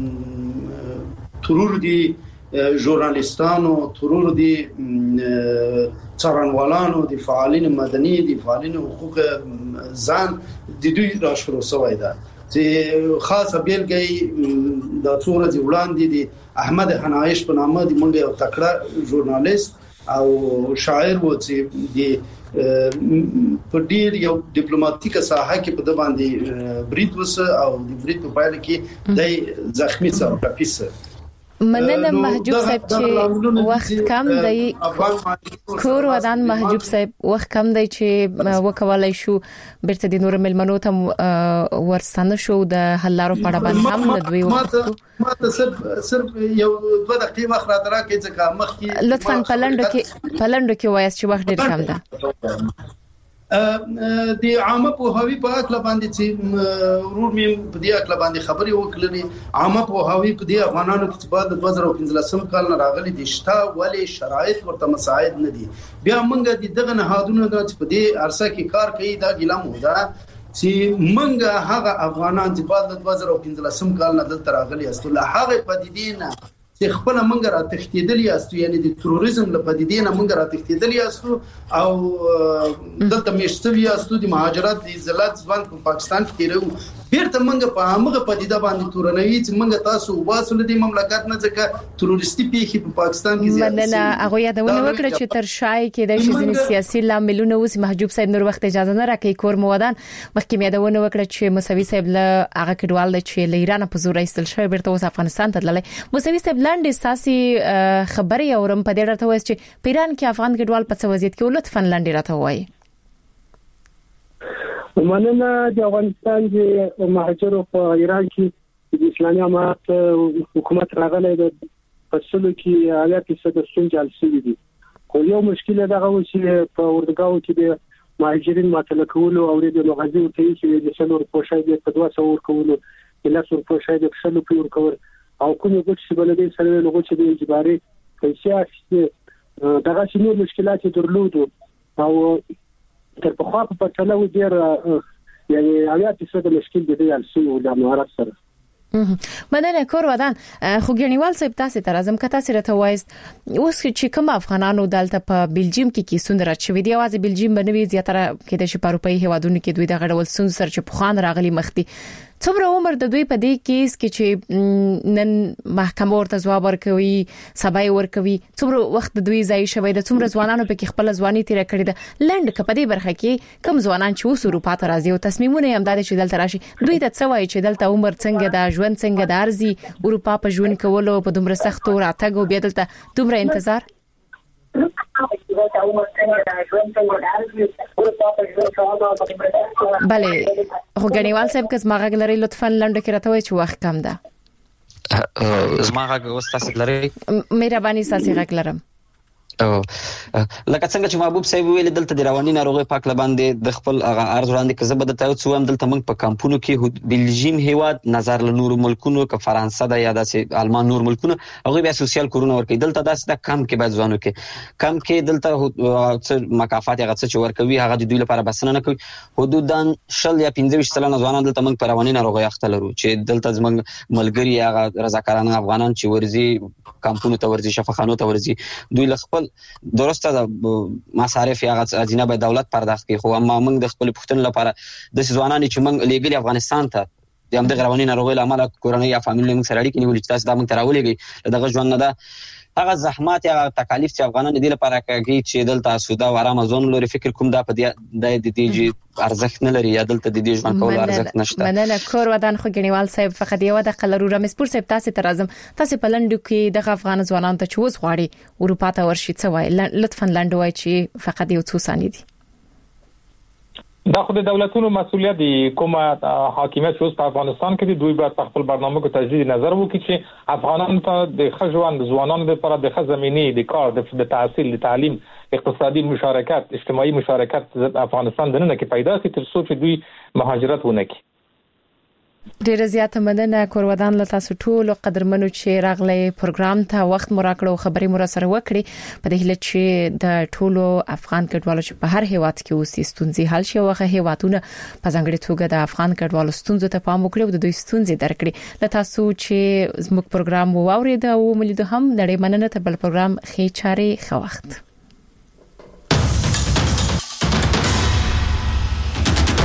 S5: ترور دي ژورنالیستانو ترور دي څارنوالانو دي فعالین مدني دي فعالین حقوق ځان د دوی راشرو سوای ده چې خاصه بیلګي د څوره دی وړاندې دي احمد حنایش په نامه دی مونږ یو تکړه ژورنالیست او شاعر و چې دی په ډیر یو ډیپلوماټیک ساحه کې په د باندې برید وسه او د برید په پایله کې د زخمی سره کپیسه
S3: مننه محجوب صاحب چې وخت کم دی کور ودان محجوب صاحب وخت کم دی چې وکولای شو بیرته د نور ملمنو ته ورستانه شو د حلارو پړه باندې هم د دوی وخت
S5: ما ته صرف صرف یو دوه دقیقې وخت را درکې ځکه مخ کې
S3: لطفا پلندو کې پلندو کې وایي چې وخت ډیر کم ده
S5: د عامه په هوی په اکل باندې چې ورور مې په دې اکل باندې خبري وکړلې عامه په هوی په دې افغانانو کې بعد د دوه زره پنځلسم کال نه راغلي دي شته ولی شرایط ورته مساعد نه دي بیا موږ دغه نهادونو د په دې ارسه کې کار کوي دا ګلم ودا چې موږ هغه افغانان چې بعد د دوه زره پنځلسم کال نه دلته راغلي استول هغه پدیدې نه چې خپل منګ را تختیدلی است یعنی د تروریزم لپاره د نه منګ را تختیدلی است او دلته مشتوی است د مهاجرت د زلات ځوان په پاکستان کې تیرو بیرته منګ په هغه پدیده باندې تورنوي چې منګ تاسو واسول د مملکت نه ځکه تروریستي پیخي په پاکستان کې زیات
S3: مننه هغه یادونه وکړه چې تر شای کې د شزنی سیاسي لاملونه اوس محجوب صاحب نور وخت اجازه نه راکې کور مودان مخکې یادونه وکړه چې موسوي صاحب له هغه کډوال چې له ایران په زور ایستل شوی بیرته اوس افغانستان ته تللی موسوي صاحب لاندې ساسي خبري اورم په دې راته وایي چې پیران کې افغان کډوال په څه وضعیت کې لطفا لاندې راته وایي
S10: مننه د افغانستان د مهاجرو په ایران کې د اسلامي امارات حکومت راغلی د فصلو کې اویا فیصد ستونزې حل شوي دي خو یو مشکل دغه و چې په اردوګاو کې د مهاجرین مطلق کولو او د مغازي ورته چې د څلور پوښای د په دوه څور کولو د لاسور پوښای د څلور پور کول او کومه ګټ چې بلدي سره له غوښې د اجباري پیسې اخیسته دغه شنو مشکلات درلودو او تر په خوا په پټلو ډیر یعنی اویا فیصد مشکل دي د السو د امارات سره
S3: مننه کور ودان خو ګنیوال صاحب تاسو ته اعظم کته سره ته وایست اوس چې کوم افغانانو دلته په بلجیم کې کیسون راچوي دی اواز بلجیم بنوي زیاتره کې د شپاروپي هوادونو کې دوی د غړول سن سر چې په خان راغلي مختي څومره عمر د دوی په دې کیس کې چې نن محکمه ورته ځواب ورکوي سبا یې ورکوي څومره وخت د دوی ځای شوی د څومره ځوانانو په کې خپل ځواني تیر کړی ده لند کپدې برخه کې کم ځوانان چې اوس اروپا ته راځي او تصمیمونه هم د چې دلته راشي دوی ته څه وایي چې دلته عمر څنګه د ژوند څنګه د ارزي اروپا په ژوند کولو په دومره سخت راتګ او بیا دلته دومره انتظار بله خو ګنیوال صاحب که زما غږ لري لطفا لنډه کې راته وایي چې وخت کم ده
S9: زما غږ اوس تاسو لري
S3: مهرباني ساسي غږ لرم
S9: او لکه څنګه چې محبوب صاحب ویل دلته د رواني ناروغي پاک لباندې د خپل ارز وړاندې کزه بده ته څو هم دلته موږ په کمپونو کې بلجیم هیواد نظر له نور ملکونو ک فرانسه د یا د آلمان نور ملکونو هغه بیا سوسیال کورونه ورکړي دلته داس د کم کې باید ځوانو کې کم کې دلته مکافات هغه څه ورکوي هغه د دوی لپاره بسنه نه کوي حدوداً شل یا پنځه ویشت سلنه ځوانان دلته موږ په رواني ناروغي اخته لرو چې دلته زموږ ملګری هغه رضاکارانه افغانان چې ورزي کمپونو ته ورزي شفاخانو ته ورزي دوی له خپل درسته د مصارف یا ځینې به دولت پرداخت کوي خو اما موږ د خپل پښتون لپاره د ځوانانو چې موږ لګل افغانستان ته د هم د غرواني ناروغي لامل کورنۍ یا فامیل موږ سره اړیکې نیولې چې تاسو دا موږ تراولېږي دغه ژوند نه ده هغه زحمات یا تکالیف چې افغانان دي لپاره کوي چې دلته سودا او آرام ځون لري فکر کوم دا په دې د دې ارزښت نه لري یا دلته د دې ژوند کول ارزښت نشته
S3: مننه کور ودان خو ګنیوال صاحب فقط یو د قلرو رمسپور صاحب تاسو ته راځم تاسو په لندو کې د افغان ځوانانو ته چوز غواړي اروپا ته ورشي څه وای لطفا لندو وای چې فقط یو څو ثانیې دي
S6: دا خو د دولتونو مسولیت دی، کومه حاکمیت چې په افغانستان کې دی دوی باید په خپل برنامه کې تجدید نظر وکړي چې افغانانو ته د خځوان ځوانانو لپاره د خزمینی د کار د تحصیل د تعلیم اقتصادي مشارکت اجتماعي مشارکت افغانستان دنه کې پیدا شي تر څو چې دوی مهاجرت ونه کړي.
S3: ډیر زیات مننه کورودان له تاسو ټول قدرمنو چې راغلي پروګرام ته وخت مراکړو خبري مر سره وکړي په دې هله چې د ټولو افغان کډوالو چې په هر هیواد کې اوسې ستونزې حل شي وغه هیوادونه په ځانګړي توګه د افغان کډوالو ستونزو ته پام وکړي او د دوی ستونزې درکړي. له تاسو چې زموږ پروګرام واورید او ملي د هم نړۍ مننه ته بل پروګرام خې چاري خو وخت